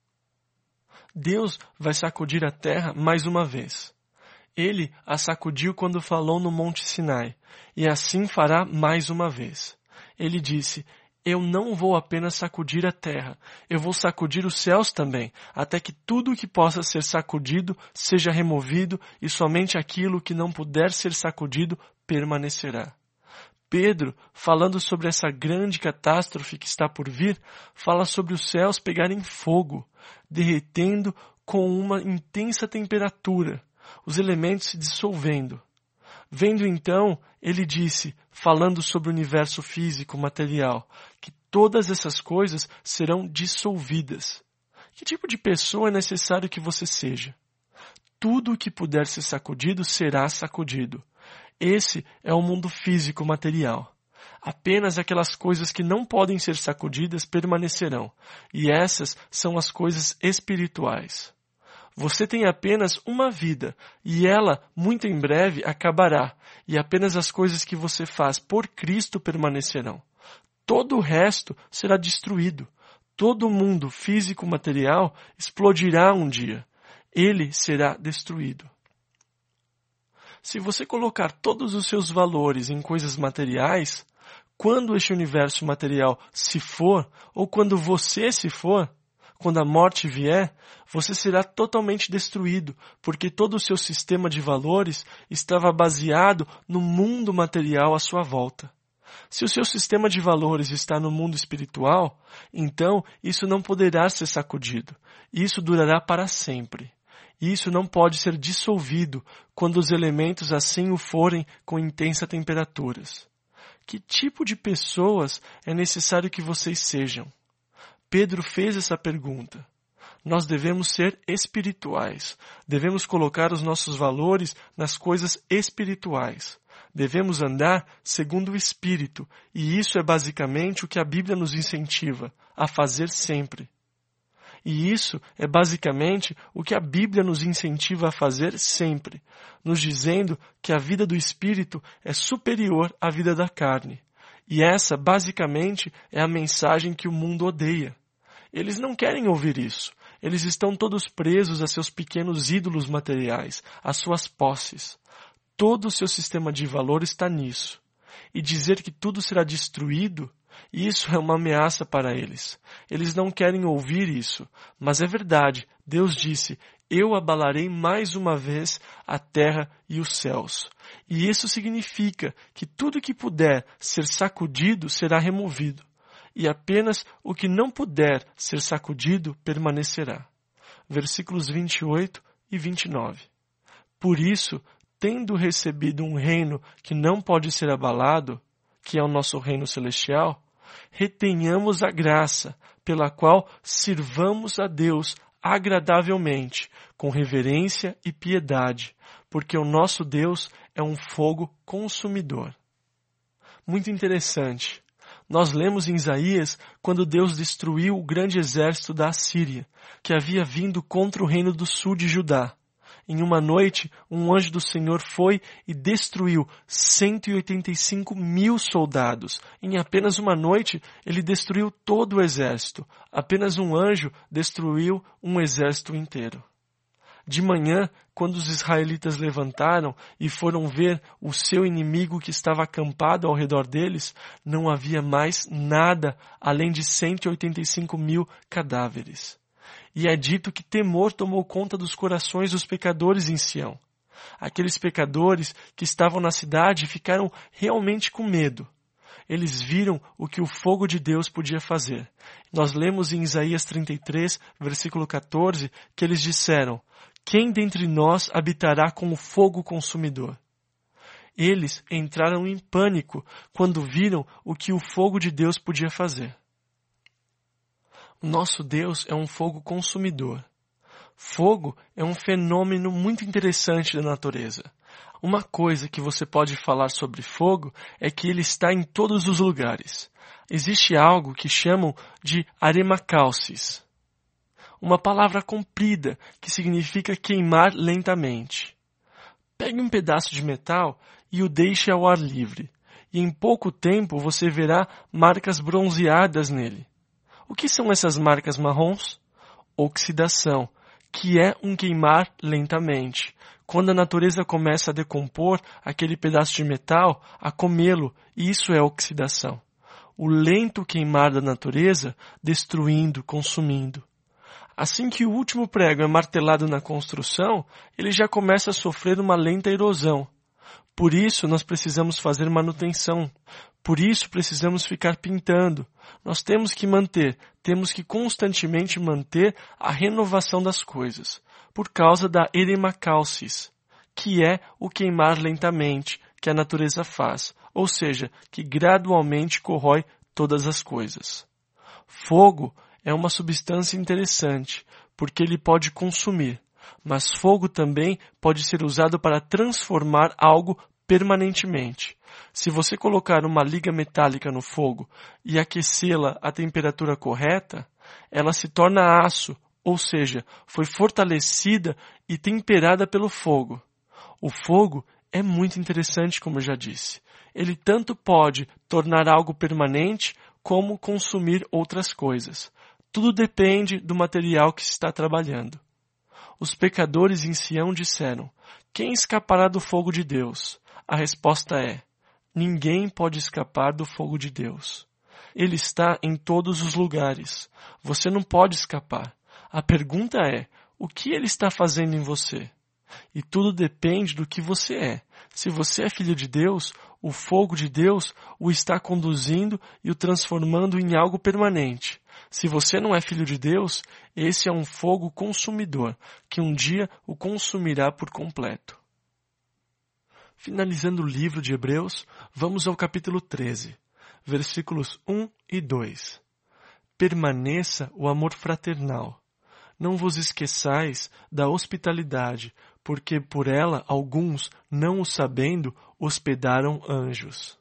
Deus vai sacudir a terra mais uma vez. Ele a sacudiu quando falou no Monte Sinai, e assim fará mais uma vez. Ele disse, eu não vou apenas sacudir a terra, eu vou sacudir os céus também, até que tudo o que possa ser sacudido seja removido e somente aquilo que não puder ser sacudido permanecerá. Pedro, falando sobre essa grande catástrofe que está por vir, fala sobre os céus pegarem fogo, derretendo com uma intensa temperatura, os elementos se dissolvendo. Vendo então, ele disse, falando sobre o universo físico, material, que todas essas coisas serão dissolvidas. Que tipo de pessoa é necessário que você seja? Tudo o que puder ser sacudido será sacudido. Esse é o mundo físico material. Apenas aquelas coisas que não podem ser sacudidas permanecerão, e essas são as coisas espirituais. Você tem apenas uma vida, e ela, muito em breve, acabará, e apenas as coisas que você faz por Cristo permanecerão. Todo o resto será destruído. Todo o mundo físico-material explodirá um dia. Ele será destruído. Se você colocar todos os seus valores em coisas materiais, quando este universo material se for, ou quando você se for, quando a morte vier, você será totalmente destruído, porque todo o seu sistema de valores estava baseado no mundo material à sua volta. Se o seu sistema de valores está no mundo espiritual, então isso não poderá ser sacudido. Isso durará para sempre. E isso não pode ser dissolvido quando os elementos assim o forem com intensas temperaturas. Que tipo de pessoas é necessário que vocês sejam? Pedro fez essa pergunta. Nós devemos ser espirituais. Devemos colocar os nossos valores nas coisas espirituais. Devemos andar segundo o Espírito, e isso é basicamente o que a Bíblia nos incentiva a fazer sempre. E isso é basicamente o que a Bíblia nos incentiva a fazer sempre, nos dizendo que a vida do Espírito é superior à vida da carne. E essa, basicamente, é a mensagem que o mundo odeia. Eles não querem ouvir isso. Eles estão todos presos a seus pequenos ídolos materiais, às suas posses. Todo o seu sistema de valor está nisso. E dizer que tudo será destruído, isso é uma ameaça para eles. Eles não querem ouvir isso, mas é verdade. Deus disse, eu abalarei mais uma vez a terra e os céus. E isso significa que tudo que puder ser sacudido será removido. E apenas o que não puder ser sacudido permanecerá. Versículos vinte e oito e vinte e nove. Por isso, tendo recebido um reino que não pode ser abalado, que é o nosso reino celestial, retenhamos a graça pela qual sirvamos a Deus agradavelmente, com reverência e piedade, porque o nosso Deus é um fogo consumidor. Muito interessante. Nós lemos em Isaías quando Deus destruiu o grande exército da Assíria, que havia vindo contra o reino do sul de Judá. Em uma noite, um anjo do Senhor foi e destruiu cento e oitenta e cinco mil soldados. Em apenas uma noite, ele destruiu todo o exército. Apenas um anjo destruiu um exército inteiro. De manhã, quando os israelitas levantaram e foram ver o seu inimigo que estava acampado ao redor deles, não havia mais nada além de cento e oitenta e cinco mil cadáveres. E é dito que temor tomou conta dos corações dos pecadores em Sião. Aqueles pecadores que estavam na cidade ficaram realmente com medo. Eles viram o que o fogo de Deus podia fazer. Nós lemos em Isaías trinta e três, versículo quatorze, que eles disseram, quem dentre nós habitará com o fogo consumidor? Eles entraram em pânico quando viram o que o fogo de Deus podia fazer. O nosso Deus é um fogo consumidor. Fogo é um fenômeno muito interessante da natureza. Uma coisa que você pode falar sobre fogo é que ele está em todos os lugares. Existe algo que chamam de aremacalcis, uma palavra comprida que significa queimar lentamente. Pegue um pedaço de metal e o deixe ao ar livre, e em pouco tempo você verá marcas bronzeadas nele. O que são essas marcas marrons? Oxidação, que é um queimar lentamente. Quando a natureza começa a decompor aquele pedaço de metal, a comê-lo, isso é oxidação. O lento queimar da natureza, destruindo, consumindo. Assim que o último prego é martelado na construção, ele já começa a sofrer uma lenta erosão. Por isso, nós precisamos fazer manutenção. Por isso, precisamos ficar pintando. Nós temos que manter, temos que constantemente manter a renovação das coisas, por causa da eremacalcis, que é o queimar lentamente que a natureza faz, ou seja, que gradualmente corrói todas as coisas. Fogo é uma substância interessante, porque ele pode consumir, mas fogo também pode ser usado para transformar algo permanentemente. Se você colocar uma liga metálica no fogo e aquecê-la à temperatura correta, ela se torna aço, ou seja, foi fortalecida e temperada pelo fogo. O fogo é muito interessante, como eu já disse. Ele tanto pode tornar algo permanente como consumir outras coisas. Tudo depende do material que se está trabalhando. Os pecadores em Sião disseram: quem escapará do fogo de Deus? A resposta é: ninguém pode escapar do fogo de Deus. Ele está em todos os lugares. Você não pode escapar. A pergunta é: o que ele está fazendo em você? E tudo depende do que você é. Se você é filho de Deus, o fogo de Deus o está conduzindo e o transformando em algo permanente. Se você não é filho de Deus, esse é um fogo consumidor, que um dia o consumirá por completo. Finalizando o livro de Hebreus, vamos ao capítulo treze, versículos um e dois. Permaneça o amor fraternal. Não vos esqueçais da hospitalidade, porque por ela alguns, não o sabendo, hospedaram anjos.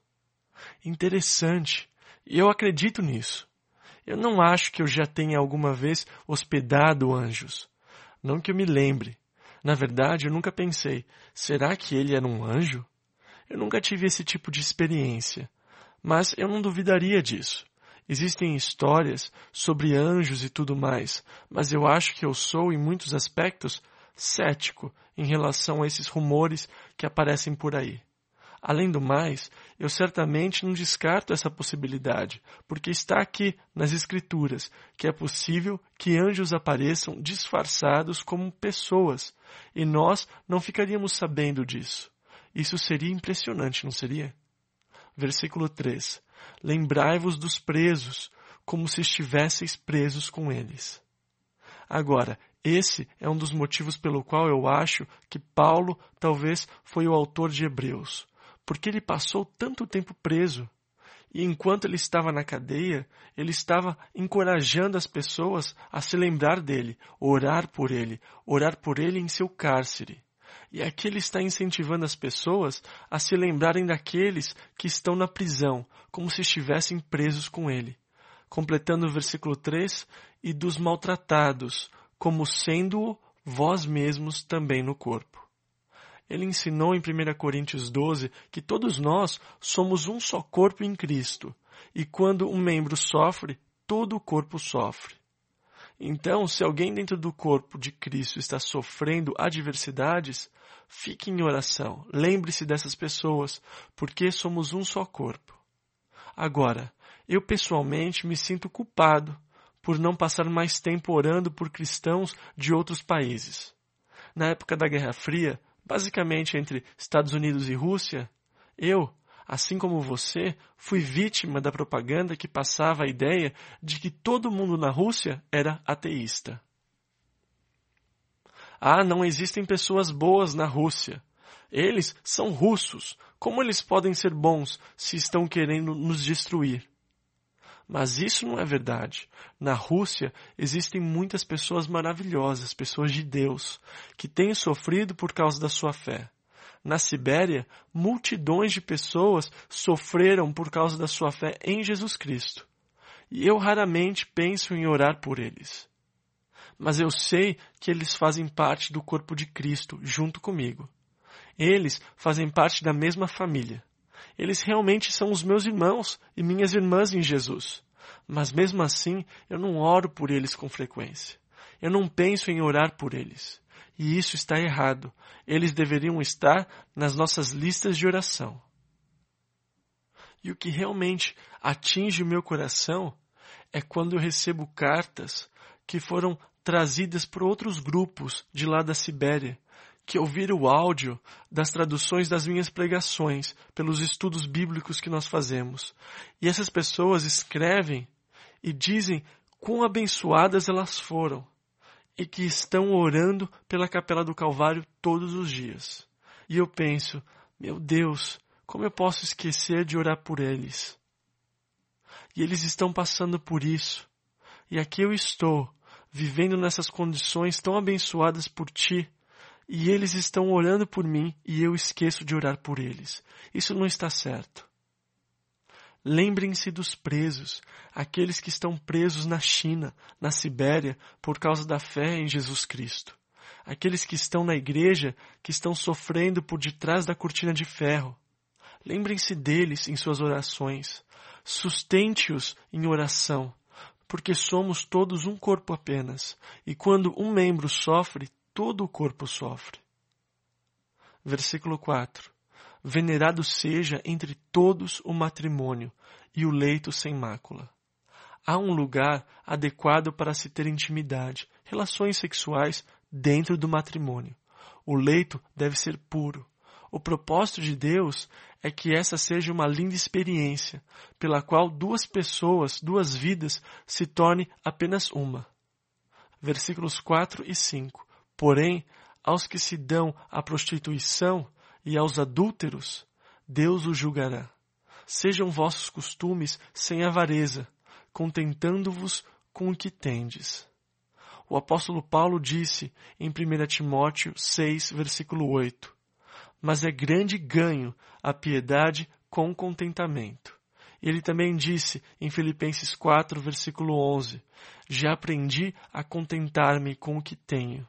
Interessante, e eu acredito nisso. Eu não acho que eu já tenha alguma vez hospedado anjos. Não que eu me lembre. Na verdade, eu nunca pensei, será que ele era um anjo? Eu nunca tive esse tipo de experiência, mas eu não duvidaria disso. Existem histórias sobre anjos e tudo mais, mas eu acho que eu sou, em muitos aspectos, cético em relação a esses rumores que aparecem por aí. Além do mais, eu certamente não descarto essa possibilidade, porque está aqui nas Escrituras que é possível que anjos apareçam disfarçados como pessoas, e nós não ficaríamos sabendo disso. Isso seria impressionante, não seria? Versículo três. Lembrai-vos dos presos, como se estivesseis presos com eles. Agora, esse é um dos motivos pelo qual eu acho que Paulo talvez foi o autor de Hebreus, porque ele passou tanto tempo preso. E enquanto ele estava na cadeia, ele estava encorajando as pessoas a se lembrar dele, orar por ele, orar por ele em seu cárcere. E aqui ele está incentivando as pessoas a se lembrarem daqueles que estão na prisão, como se estivessem presos com ele. Completando o versículo três, e dos maltratados, como sendo vós mesmos também no corpo. Ele ensinou em primeira Coríntios doze que todos nós somos um só corpo em Cristo, e quando um membro sofre, todo o corpo sofre. Então, se alguém dentro do corpo de Cristo está sofrendo adversidades, fique em oração, lembre-se dessas pessoas, porque somos um só corpo. Agora, eu pessoalmente me sinto culpado por não passar mais tempo orando por cristãos de outros países. Na época da Guerra Fria, basicamente entre Estados Unidos e Rússia, eu, assim como você, fui vítima da propaganda que passava a ideia de que todo mundo na Rússia era ateísta. Ah, não existem pessoas boas na Rússia. Eles são russos. Como eles podem ser bons se estão querendo nos destruir? Mas isso não é verdade. Na Rússia existem muitas pessoas maravilhosas, pessoas de Deus, que têm sofrido por causa da sua fé. Na Sibéria, multidões de pessoas sofreram por causa da sua fé em Jesus Cristo. E eu raramente penso em orar por eles. Mas eu sei que eles fazem parte do corpo de Cristo, junto comigo. Eles fazem parte da mesma família. Eles realmente são os meus irmãos e minhas irmãs em Jesus. Mas mesmo assim, eu não oro por eles com frequência. Eu não penso em orar por eles. E isso está errado. Eles deveriam estar nas nossas listas de oração. E o que realmente atinge o meu coração é quando eu recebo cartas que foram trazidas por outros grupos de lá da Sibéria, que ouviram o áudio das traduções das minhas pregações, pelos estudos bíblicos que nós fazemos. E essas pessoas escrevem e dizem quão abençoadas elas foram e que estão orando pela Capela do Calvário todos os dias. E eu penso, meu Deus, como eu posso esquecer de orar por eles? E eles estão passando por isso. E aqui eu estou, vivendo nessas condições tão abençoadas por Ti, e eles estão orando por mim e eu esqueço de orar por eles. Isso não está certo. Lembrem-se dos presos, aqueles que estão presos na China, na Sibéria, por causa da fé em Jesus Cristo. Aqueles que estão na igreja, que estão sofrendo por detrás da cortina de ferro. Lembrem-se deles em suas orações. Sustente-os em oração, porque somos todos um corpo apenas, e quando um membro sofre, todo o corpo sofre. Versículo quatro. Venerado seja entre todos o matrimônio e o leito sem mácula. Há um lugar adequado para se ter intimidade, relações sexuais dentro do matrimônio. O leito deve ser puro. O propósito de Deus é que essa seja uma linda experiência, pela qual duas pessoas, duas vidas, se torne apenas uma. Versículos quatro e cinco. Porém, aos que se dão à prostituição e aos adúlteros, Deus os julgará. Sejam vossos costumes sem avareza, contentando-vos com o que tendes. O apóstolo Paulo disse em primeira Timóteo seis, versículo oito, mas é grande ganho a piedade com contentamento. Ele também disse em Filipenses quatro, versículo onze, já aprendi a contentar-me com o que tenho.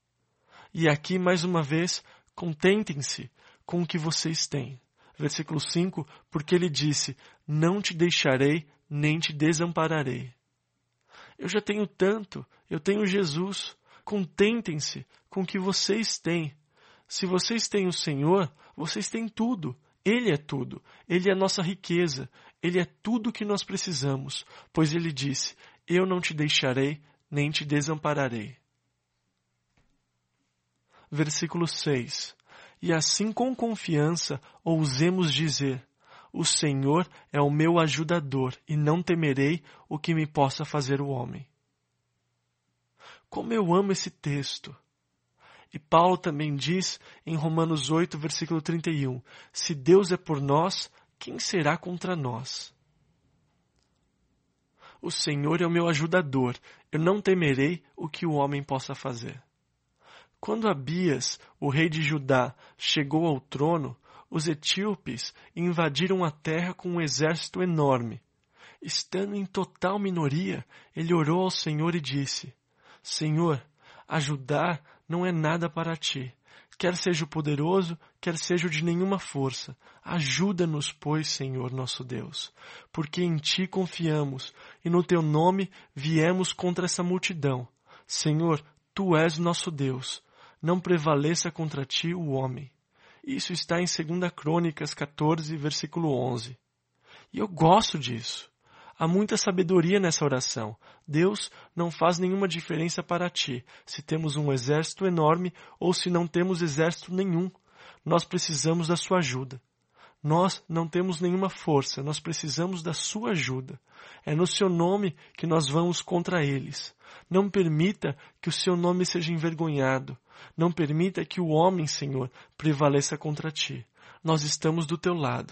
E aqui, mais uma vez, contentem-se com o que vocês têm. Versículo cinco, porque ele disse, não te deixarei, nem te desampararei. Eu já tenho tanto, eu tenho Jesus. Contentem-se com o que vocês têm. Se vocês têm o Senhor, vocês têm tudo. Ele é tudo. Ele é a nossa riqueza. Ele é tudo o que nós precisamos. Pois ele disse, eu não te deixarei, nem te desampararei. Versículo seis. E assim com confiança ousemos dizer, o Senhor é o meu ajudador e não temerei o que me possa fazer o homem. Como eu amo esse texto. E Paulo também diz em Romanos oito, versículo trinta e um, se Deus é por nós, quem será contra nós? O Senhor é o meu ajudador, eu não temerei o que o homem possa fazer. Quando Abias, o rei de Judá, chegou ao trono, os etíopes invadiram a terra com um exército enorme. Estando em total minoria, ele orou ao Senhor e disse, Senhor, ajudar não é nada para ti. Quer seja o poderoso, quer seja o de nenhuma força. Ajuda-nos, pois, Senhor nosso Deus, porque em ti confiamos e no teu nome viemos contra essa multidão. Senhor, tu és nosso Deus. Não prevaleça contra ti o homem. Isso está em segunda Crônicas quatorze, versículo onze. E eu gosto disso. Há muita sabedoria nessa oração. Deus não faz nenhuma diferença para ti, se temos um exército enorme ou se não temos exército nenhum. Nós precisamos da sua ajuda. Nós não temos nenhuma força, nós precisamos da sua ajuda. É no seu nome que nós vamos contra eles. Não permita que o seu nome seja envergonhado. Não permita que o homem, Senhor, prevaleça contra ti. Nós estamos do teu lado.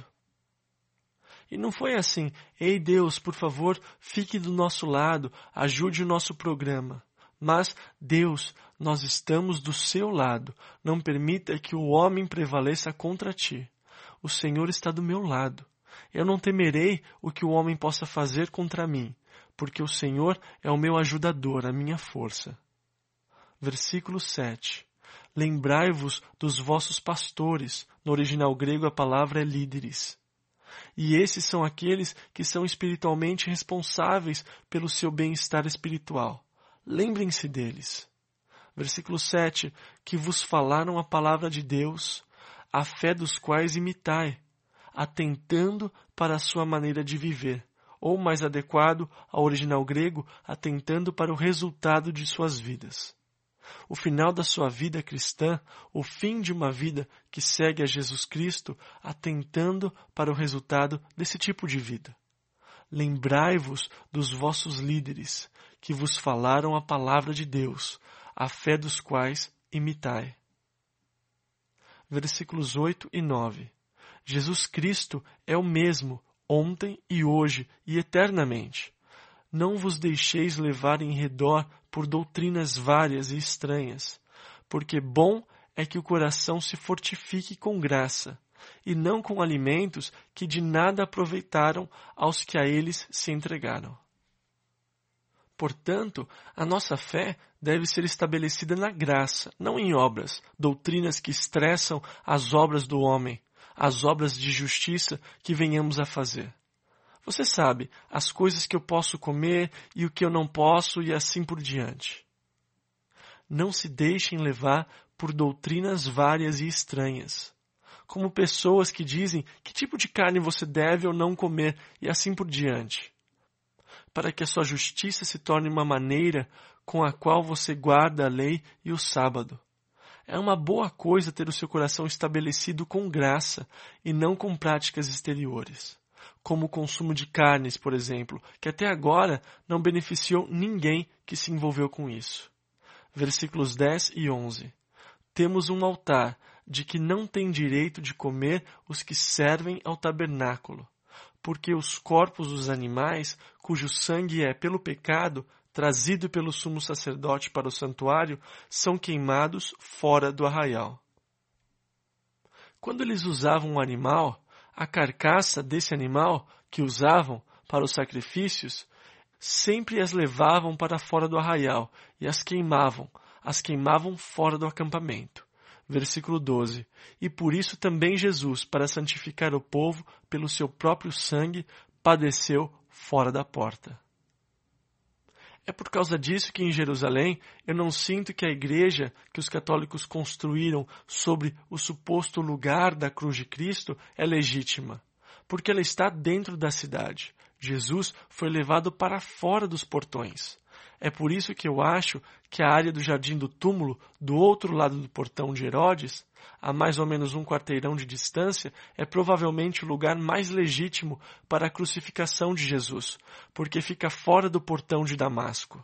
E não foi assim, ei Deus, por favor, fique do nosso lado, ajude o nosso programa. Mas, Deus, nós estamos do seu lado. Não permita que o homem prevaleça contra ti. O Senhor está do meu lado. Eu não temerei o que o homem possa fazer contra mim, porque o Senhor é o meu ajudador, a minha força. Versículo sete. Lembrai-vos dos vossos pastores. No original grego a palavra é líderes. E esses são aqueles que são espiritualmente responsáveis pelo seu bem-estar espiritual. Lembrem-se deles. Versículo sete. Que vos falaram a palavra de Deus, a fé dos quais imitai, atentando para a sua maneira de viver, ou mais adequado ao original grego, atentando para o resultado de suas vidas. O final da sua vida cristã, o fim de uma vida que segue a Jesus Cristo, atentando para o resultado desse tipo de vida. Lembrai-vos dos vossos líderes, que vos falaram a palavra de Deus, a fé dos quais imitai. Versículos oito e nove. Jesus Cristo é o mesmo, ontem e hoje e eternamente. Não vos deixeis levar em redor por doutrinas várias e estranhas, porque bom é que o coração se fortifique com graça, e não com alimentos que de nada aproveitaram aos que a eles se entregaram. Portanto, a nossa fé deve ser estabelecida na graça, não em obras, doutrinas que estressam as obras do homem, as obras de justiça que venhamos a fazer. Você sabe, as coisas que eu posso comer e o que eu não posso e assim por diante. Não se deixem levar por doutrinas várias e estranhas, como pessoas que dizem que tipo de carne você deve ou não comer e assim por diante, para que a sua justiça se torne uma maneira com a qual você guarda a lei e o sábado. É uma boa coisa ter o seu coração estabelecido com graça e não com práticas exteriores, como o consumo de carnes, por exemplo, que até agora não beneficiou ninguém que se envolveu com isso. Versículos dez e onze. Temos um altar de que não tem direito de comer os que servem ao tabernáculo, porque os corpos dos animais, cujo sangue é pelo pecado trazido pelo sumo sacerdote para o santuário, são queimados fora do arraial. Quando eles usavam um animal, a carcaça desse animal que usavam para os sacrifícios, sempre as levavam para fora do arraial e as queimavam, as queimavam fora do acampamento. Versículo doze. E por isso também Jesus, para santificar o povo pelo seu próprio sangue, padeceu fora da porta. É por causa disso que em Jerusalém eu não sinto que a igreja que os católicos construíram sobre o suposto lugar da cruz de Cristo é legítima, porque ela está dentro da cidade. Jesus foi levado para fora dos portões. É por isso que eu acho que a área do jardim do túmulo, do outro lado do portão de Herodes, a mais ou menos um quarteirão de distância, é provavelmente o lugar mais legítimo para a crucificação de Jesus, porque fica fora do portão de Damasco.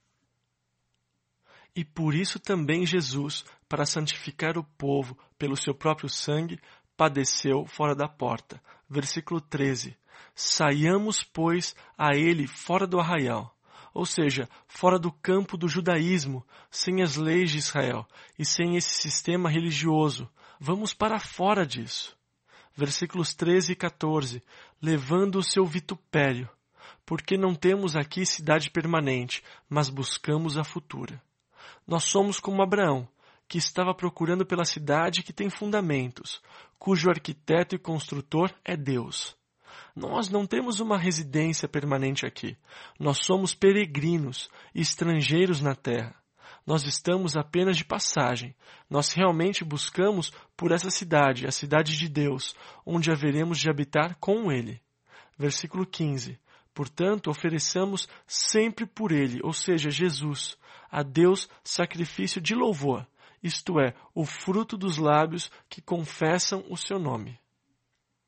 E por isso também Jesus, para santificar o povo pelo seu próprio sangue, padeceu fora da porta. Versículo treze. Saiamos, pois, a ele fora do arraial, ou seja, fora do campo do judaísmo, sem as leis de Israel e sem esse sistema religioso. Vamos para fora disso. Versículos treze e quatorze. Levando o seu vitupério, porque não temos aqui cidade permanente, mas buscamos a futura. Nós somos como Abraão, que estava procurando pela cidade que tem fundamentos, cujo arquiteto e construtor é Deus. Nós não temos uma residência permanente aqui. Nós somos peregrinos e estrangeiros na terra. Nós estamos apenas de passagem. Nós realmente buscamos por essa cidade, a cidade de Deus, onde haveremos de habitar com Ele. Versículo quinze. Portanto, ofereçamos sempre por Ele, ou seja, Jesus, a Deus sacrifício de louvor, isto é, o fruto dos lábios que confessam o seu nome.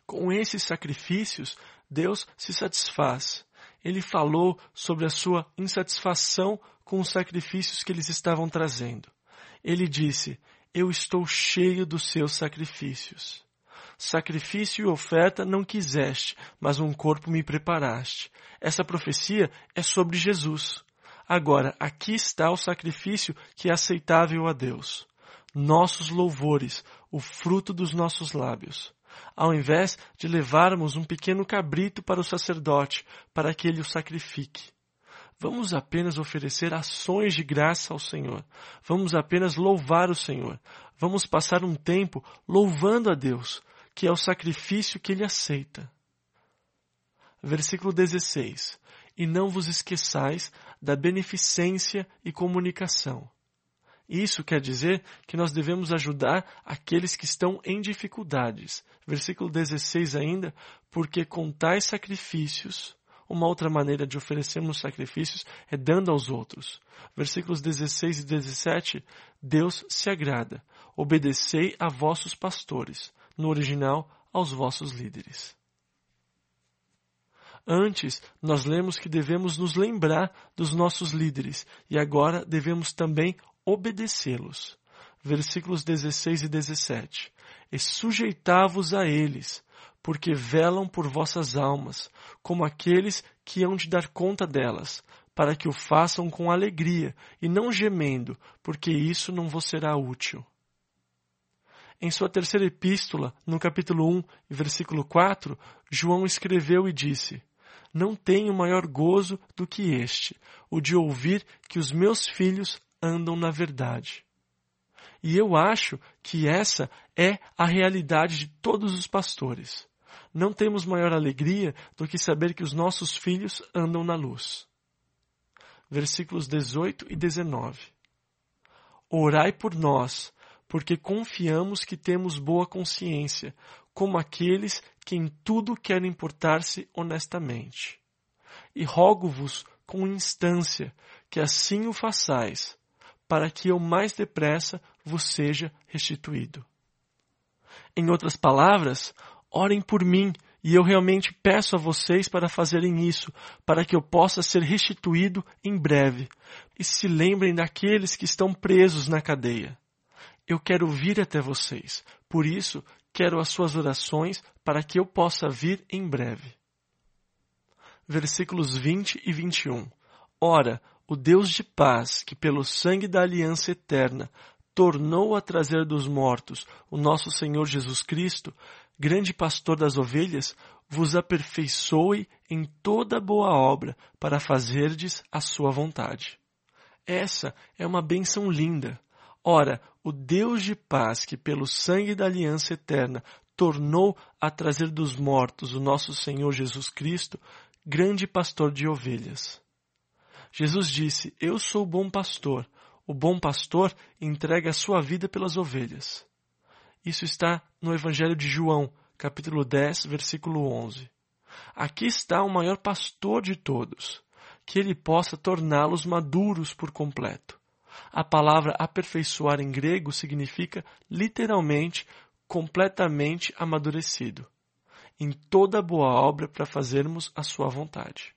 Com esses sacrifícios, Deus se satisfaz. Ele falou sobre a sua insatisfação com os sacrifícios que eles estavam trazendo. Ele disse: eu estou cheio dos seus sacrifícios. Sacrifício e oferta não quiseste, mas um corpo me preparaste. Essa profecia é sobre Jesus. Agora, aqui está o sacrifício que é aceitável a Deus. Nossos louvores, o fruto dos nossos lábios. Ao invés de levarmos um pequeno cabrito para o sacerdote, para que ele o sacrifique. Vamos apenas oferecer ações de graça ao Senhor. Vamos apenas louvar o Senhor. Vamos passar um tempo louvando a Deus, que é o sacrifício que Ele aceita. Versículo dezesseis. E não vos esqueçais da beneficência e comunicação. Isso quer dizer que nós devemos ajudar aqueles que estão em dificuldades. Versículo dezesseis ainda, porque com tais sacrifícios, uma outra maneira de oferecermos sacrifícios é dando aos outros. Versículos dezesseis e dezessete, Deus se agrada. Obedecei a vossos pastores. No original, aos vossos líderes. Antes, nós lemos que devemos nos lembrar dos nossos líderes e agora devemos também obedecê-los. Versículos dezesseis e dezessete. E sujeitai-vos a eles, porque velam por vossas almas, como aqueles que hão de dar conta delas, para que o façam com alegria e não gemendo, porque isso não vos será útil. Em sua terceira epístola, no capítulo um, versículo quatro, João escreveu e disse: não tenho maior gozo do que este, o de ouvir que os meus filhos andam na verdade. E eu acho que essa é a realidade de todos os pastores. Não temos maior alegria do que saber que os nossos filhos andam na luz. Versículos dezoito e dezenove. Orai por nós, porque confiamos que temos boa consciência, como aqueles que em tudo querem portar-se honestamente. E rogo-vos com instância que assim o façais, para que eu mais depressa vos seja restituído. Em outras palavras, orem por mim, e eu realmente peço a vocês para fazerem isso, para que eu possa ser restituído em breve. E se lembrem daqueles que estão presos na cadeia. Eu quero vir até vocês, por isso quero as suas orações para que eu possa vir em breve. Versículos vinte e vinte e um. Ora, o Deus de paz, que pelo sangue da aliança eterna tornou a trazer dos mortos o nosso Senhor Jesus Cristo, grande pastor das ovelhas, vos aperfeiçoe em toda boa obra para fazerdes a sua vontade. Essa é uma bênção linda. Ora, o Deus de paz, que pelo sangue da aliança eterna tornou a trazer dos mortos o nosso Senhor Jesus Cristo, grande pastor de ovelhas. Jesus disse: eu sou o bom pastor. O bom pastor entrega a sua vida pelas ovelhas. Isso está no Evangelho de João, capítulo dez, versículo onze. Aqui está o maior pastor de todos, que ele possa torná-los maduros por completo. A palavra aperfeiçoar em grego significa literalmente completamente amadurecido, em toda boa obra para fazermos a sua vontade.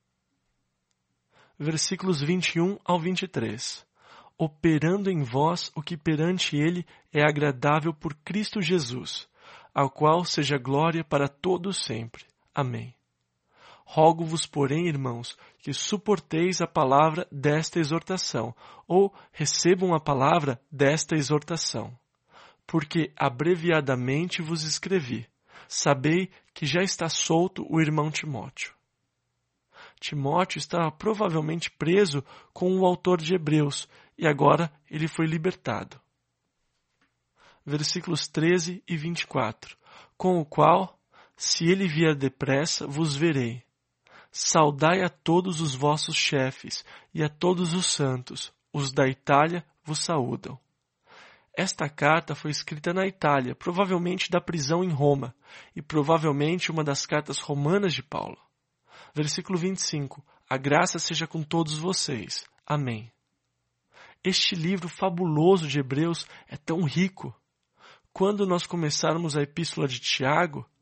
Versículos vinte e um ao vinte e três. Operando em vós o que perante ele é agradável por Cristo Jesus, ao qual seja glória para todos sempre. Amém. Rogo-vos, porém, irmãos, que suporteis a palavra desta exortação, ou recebam a palavra desta exortação. Porque abreviadamente vos escrevi. Sabei que já está solto o irmão Timóteo. Timóteo estava provavelmente preso com o autor de Hebreus, e agora ele foi libertado. Versículos treze e vinte e quatro. Com o qual, se ele vier depressa, vos verei. Saudai a todos os vossos chefes e a todos os santos. Os da Itália vos saúdam. Esta carta foi escrita na Itália, provavelmente da prisão em Roma, e provavelmente uma das cartas romanas de Paulo. Versículo vinte e cinco. A graça seja com todos vocês. Amém. Este livro fabuloso de Hebreus é tão rico. Quando nós começarmos a epístola de Tiago,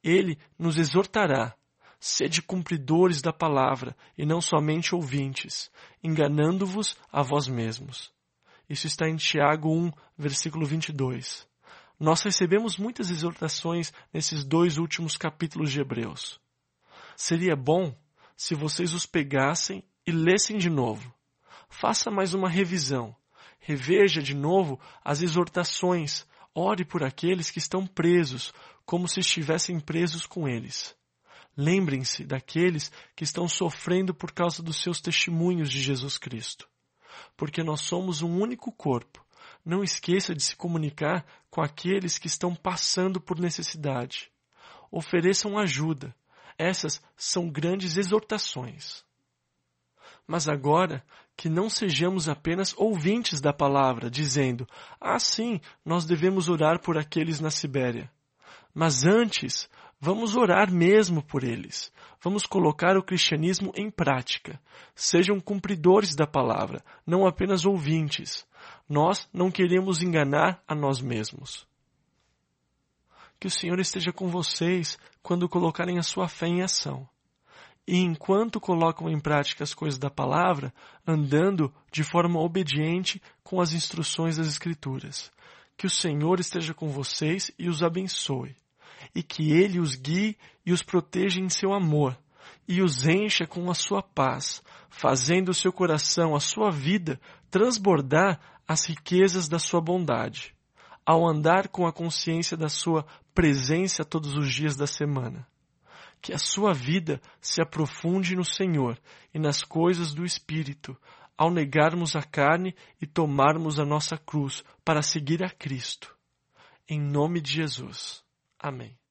Ele nos exortará: sede cumpridores da palavra e não somente ouvintes, enganando-vos a vós mesmos. Isso está em Tiago um, versículo vinte e dois. Nós recebemos muitas exortações nesses dois últimos capítulos de Hebreus. Seria bom se vocês os pegassem e lessem de novo. Faça mais uma revisão. Reveja de novo as exortações. Ore por aqueles que estão presos, como se estivessem presos com eles. Lembrem-se daqueles que estão sofrendo por causa dos seus testemunhos de Jesus Cristo. Porque nós somos um único corpo. Não esqueça de se comunicar com aqueles que estão passando por necessidade. Ofereçam ajuda. Essas são grandes exortações. Mas agora, que não sejamos apenas ouvintes da palavra, dizendo: ah, sim, nós devemos orar por aqueles na Sibéria. Mas antes, vamos orar mesmo por eles. Vamos colocar o cristianismo em prática. Sejam cumpridores da palavra, não apenas ouvintes. Nós não queremos enganar a nós mesmos. Que o Senhor esteja com vocês quando colocarem a sua fé em ação. E enquanto colocam em prática as coisas da palavra, andando de forma obediente com as instruções das Escrituras. Que o Senhor esteja com vocês e os abençoe. E que Ele os guie e os proteja em seu amor. E os encha com a sua paz, fazendo o seu coração, a sua vida, transbordar as riquezas da sua bondade. Ao andar com a consciência da sua presença todos os dias da semana. Que a sua vida se aprofunde no Senhor e nas coisas do Espírito, ao negarmos a carne e tomarmos a nossa cruz para seguir a Cristo. Em nome de Jesus. Amém.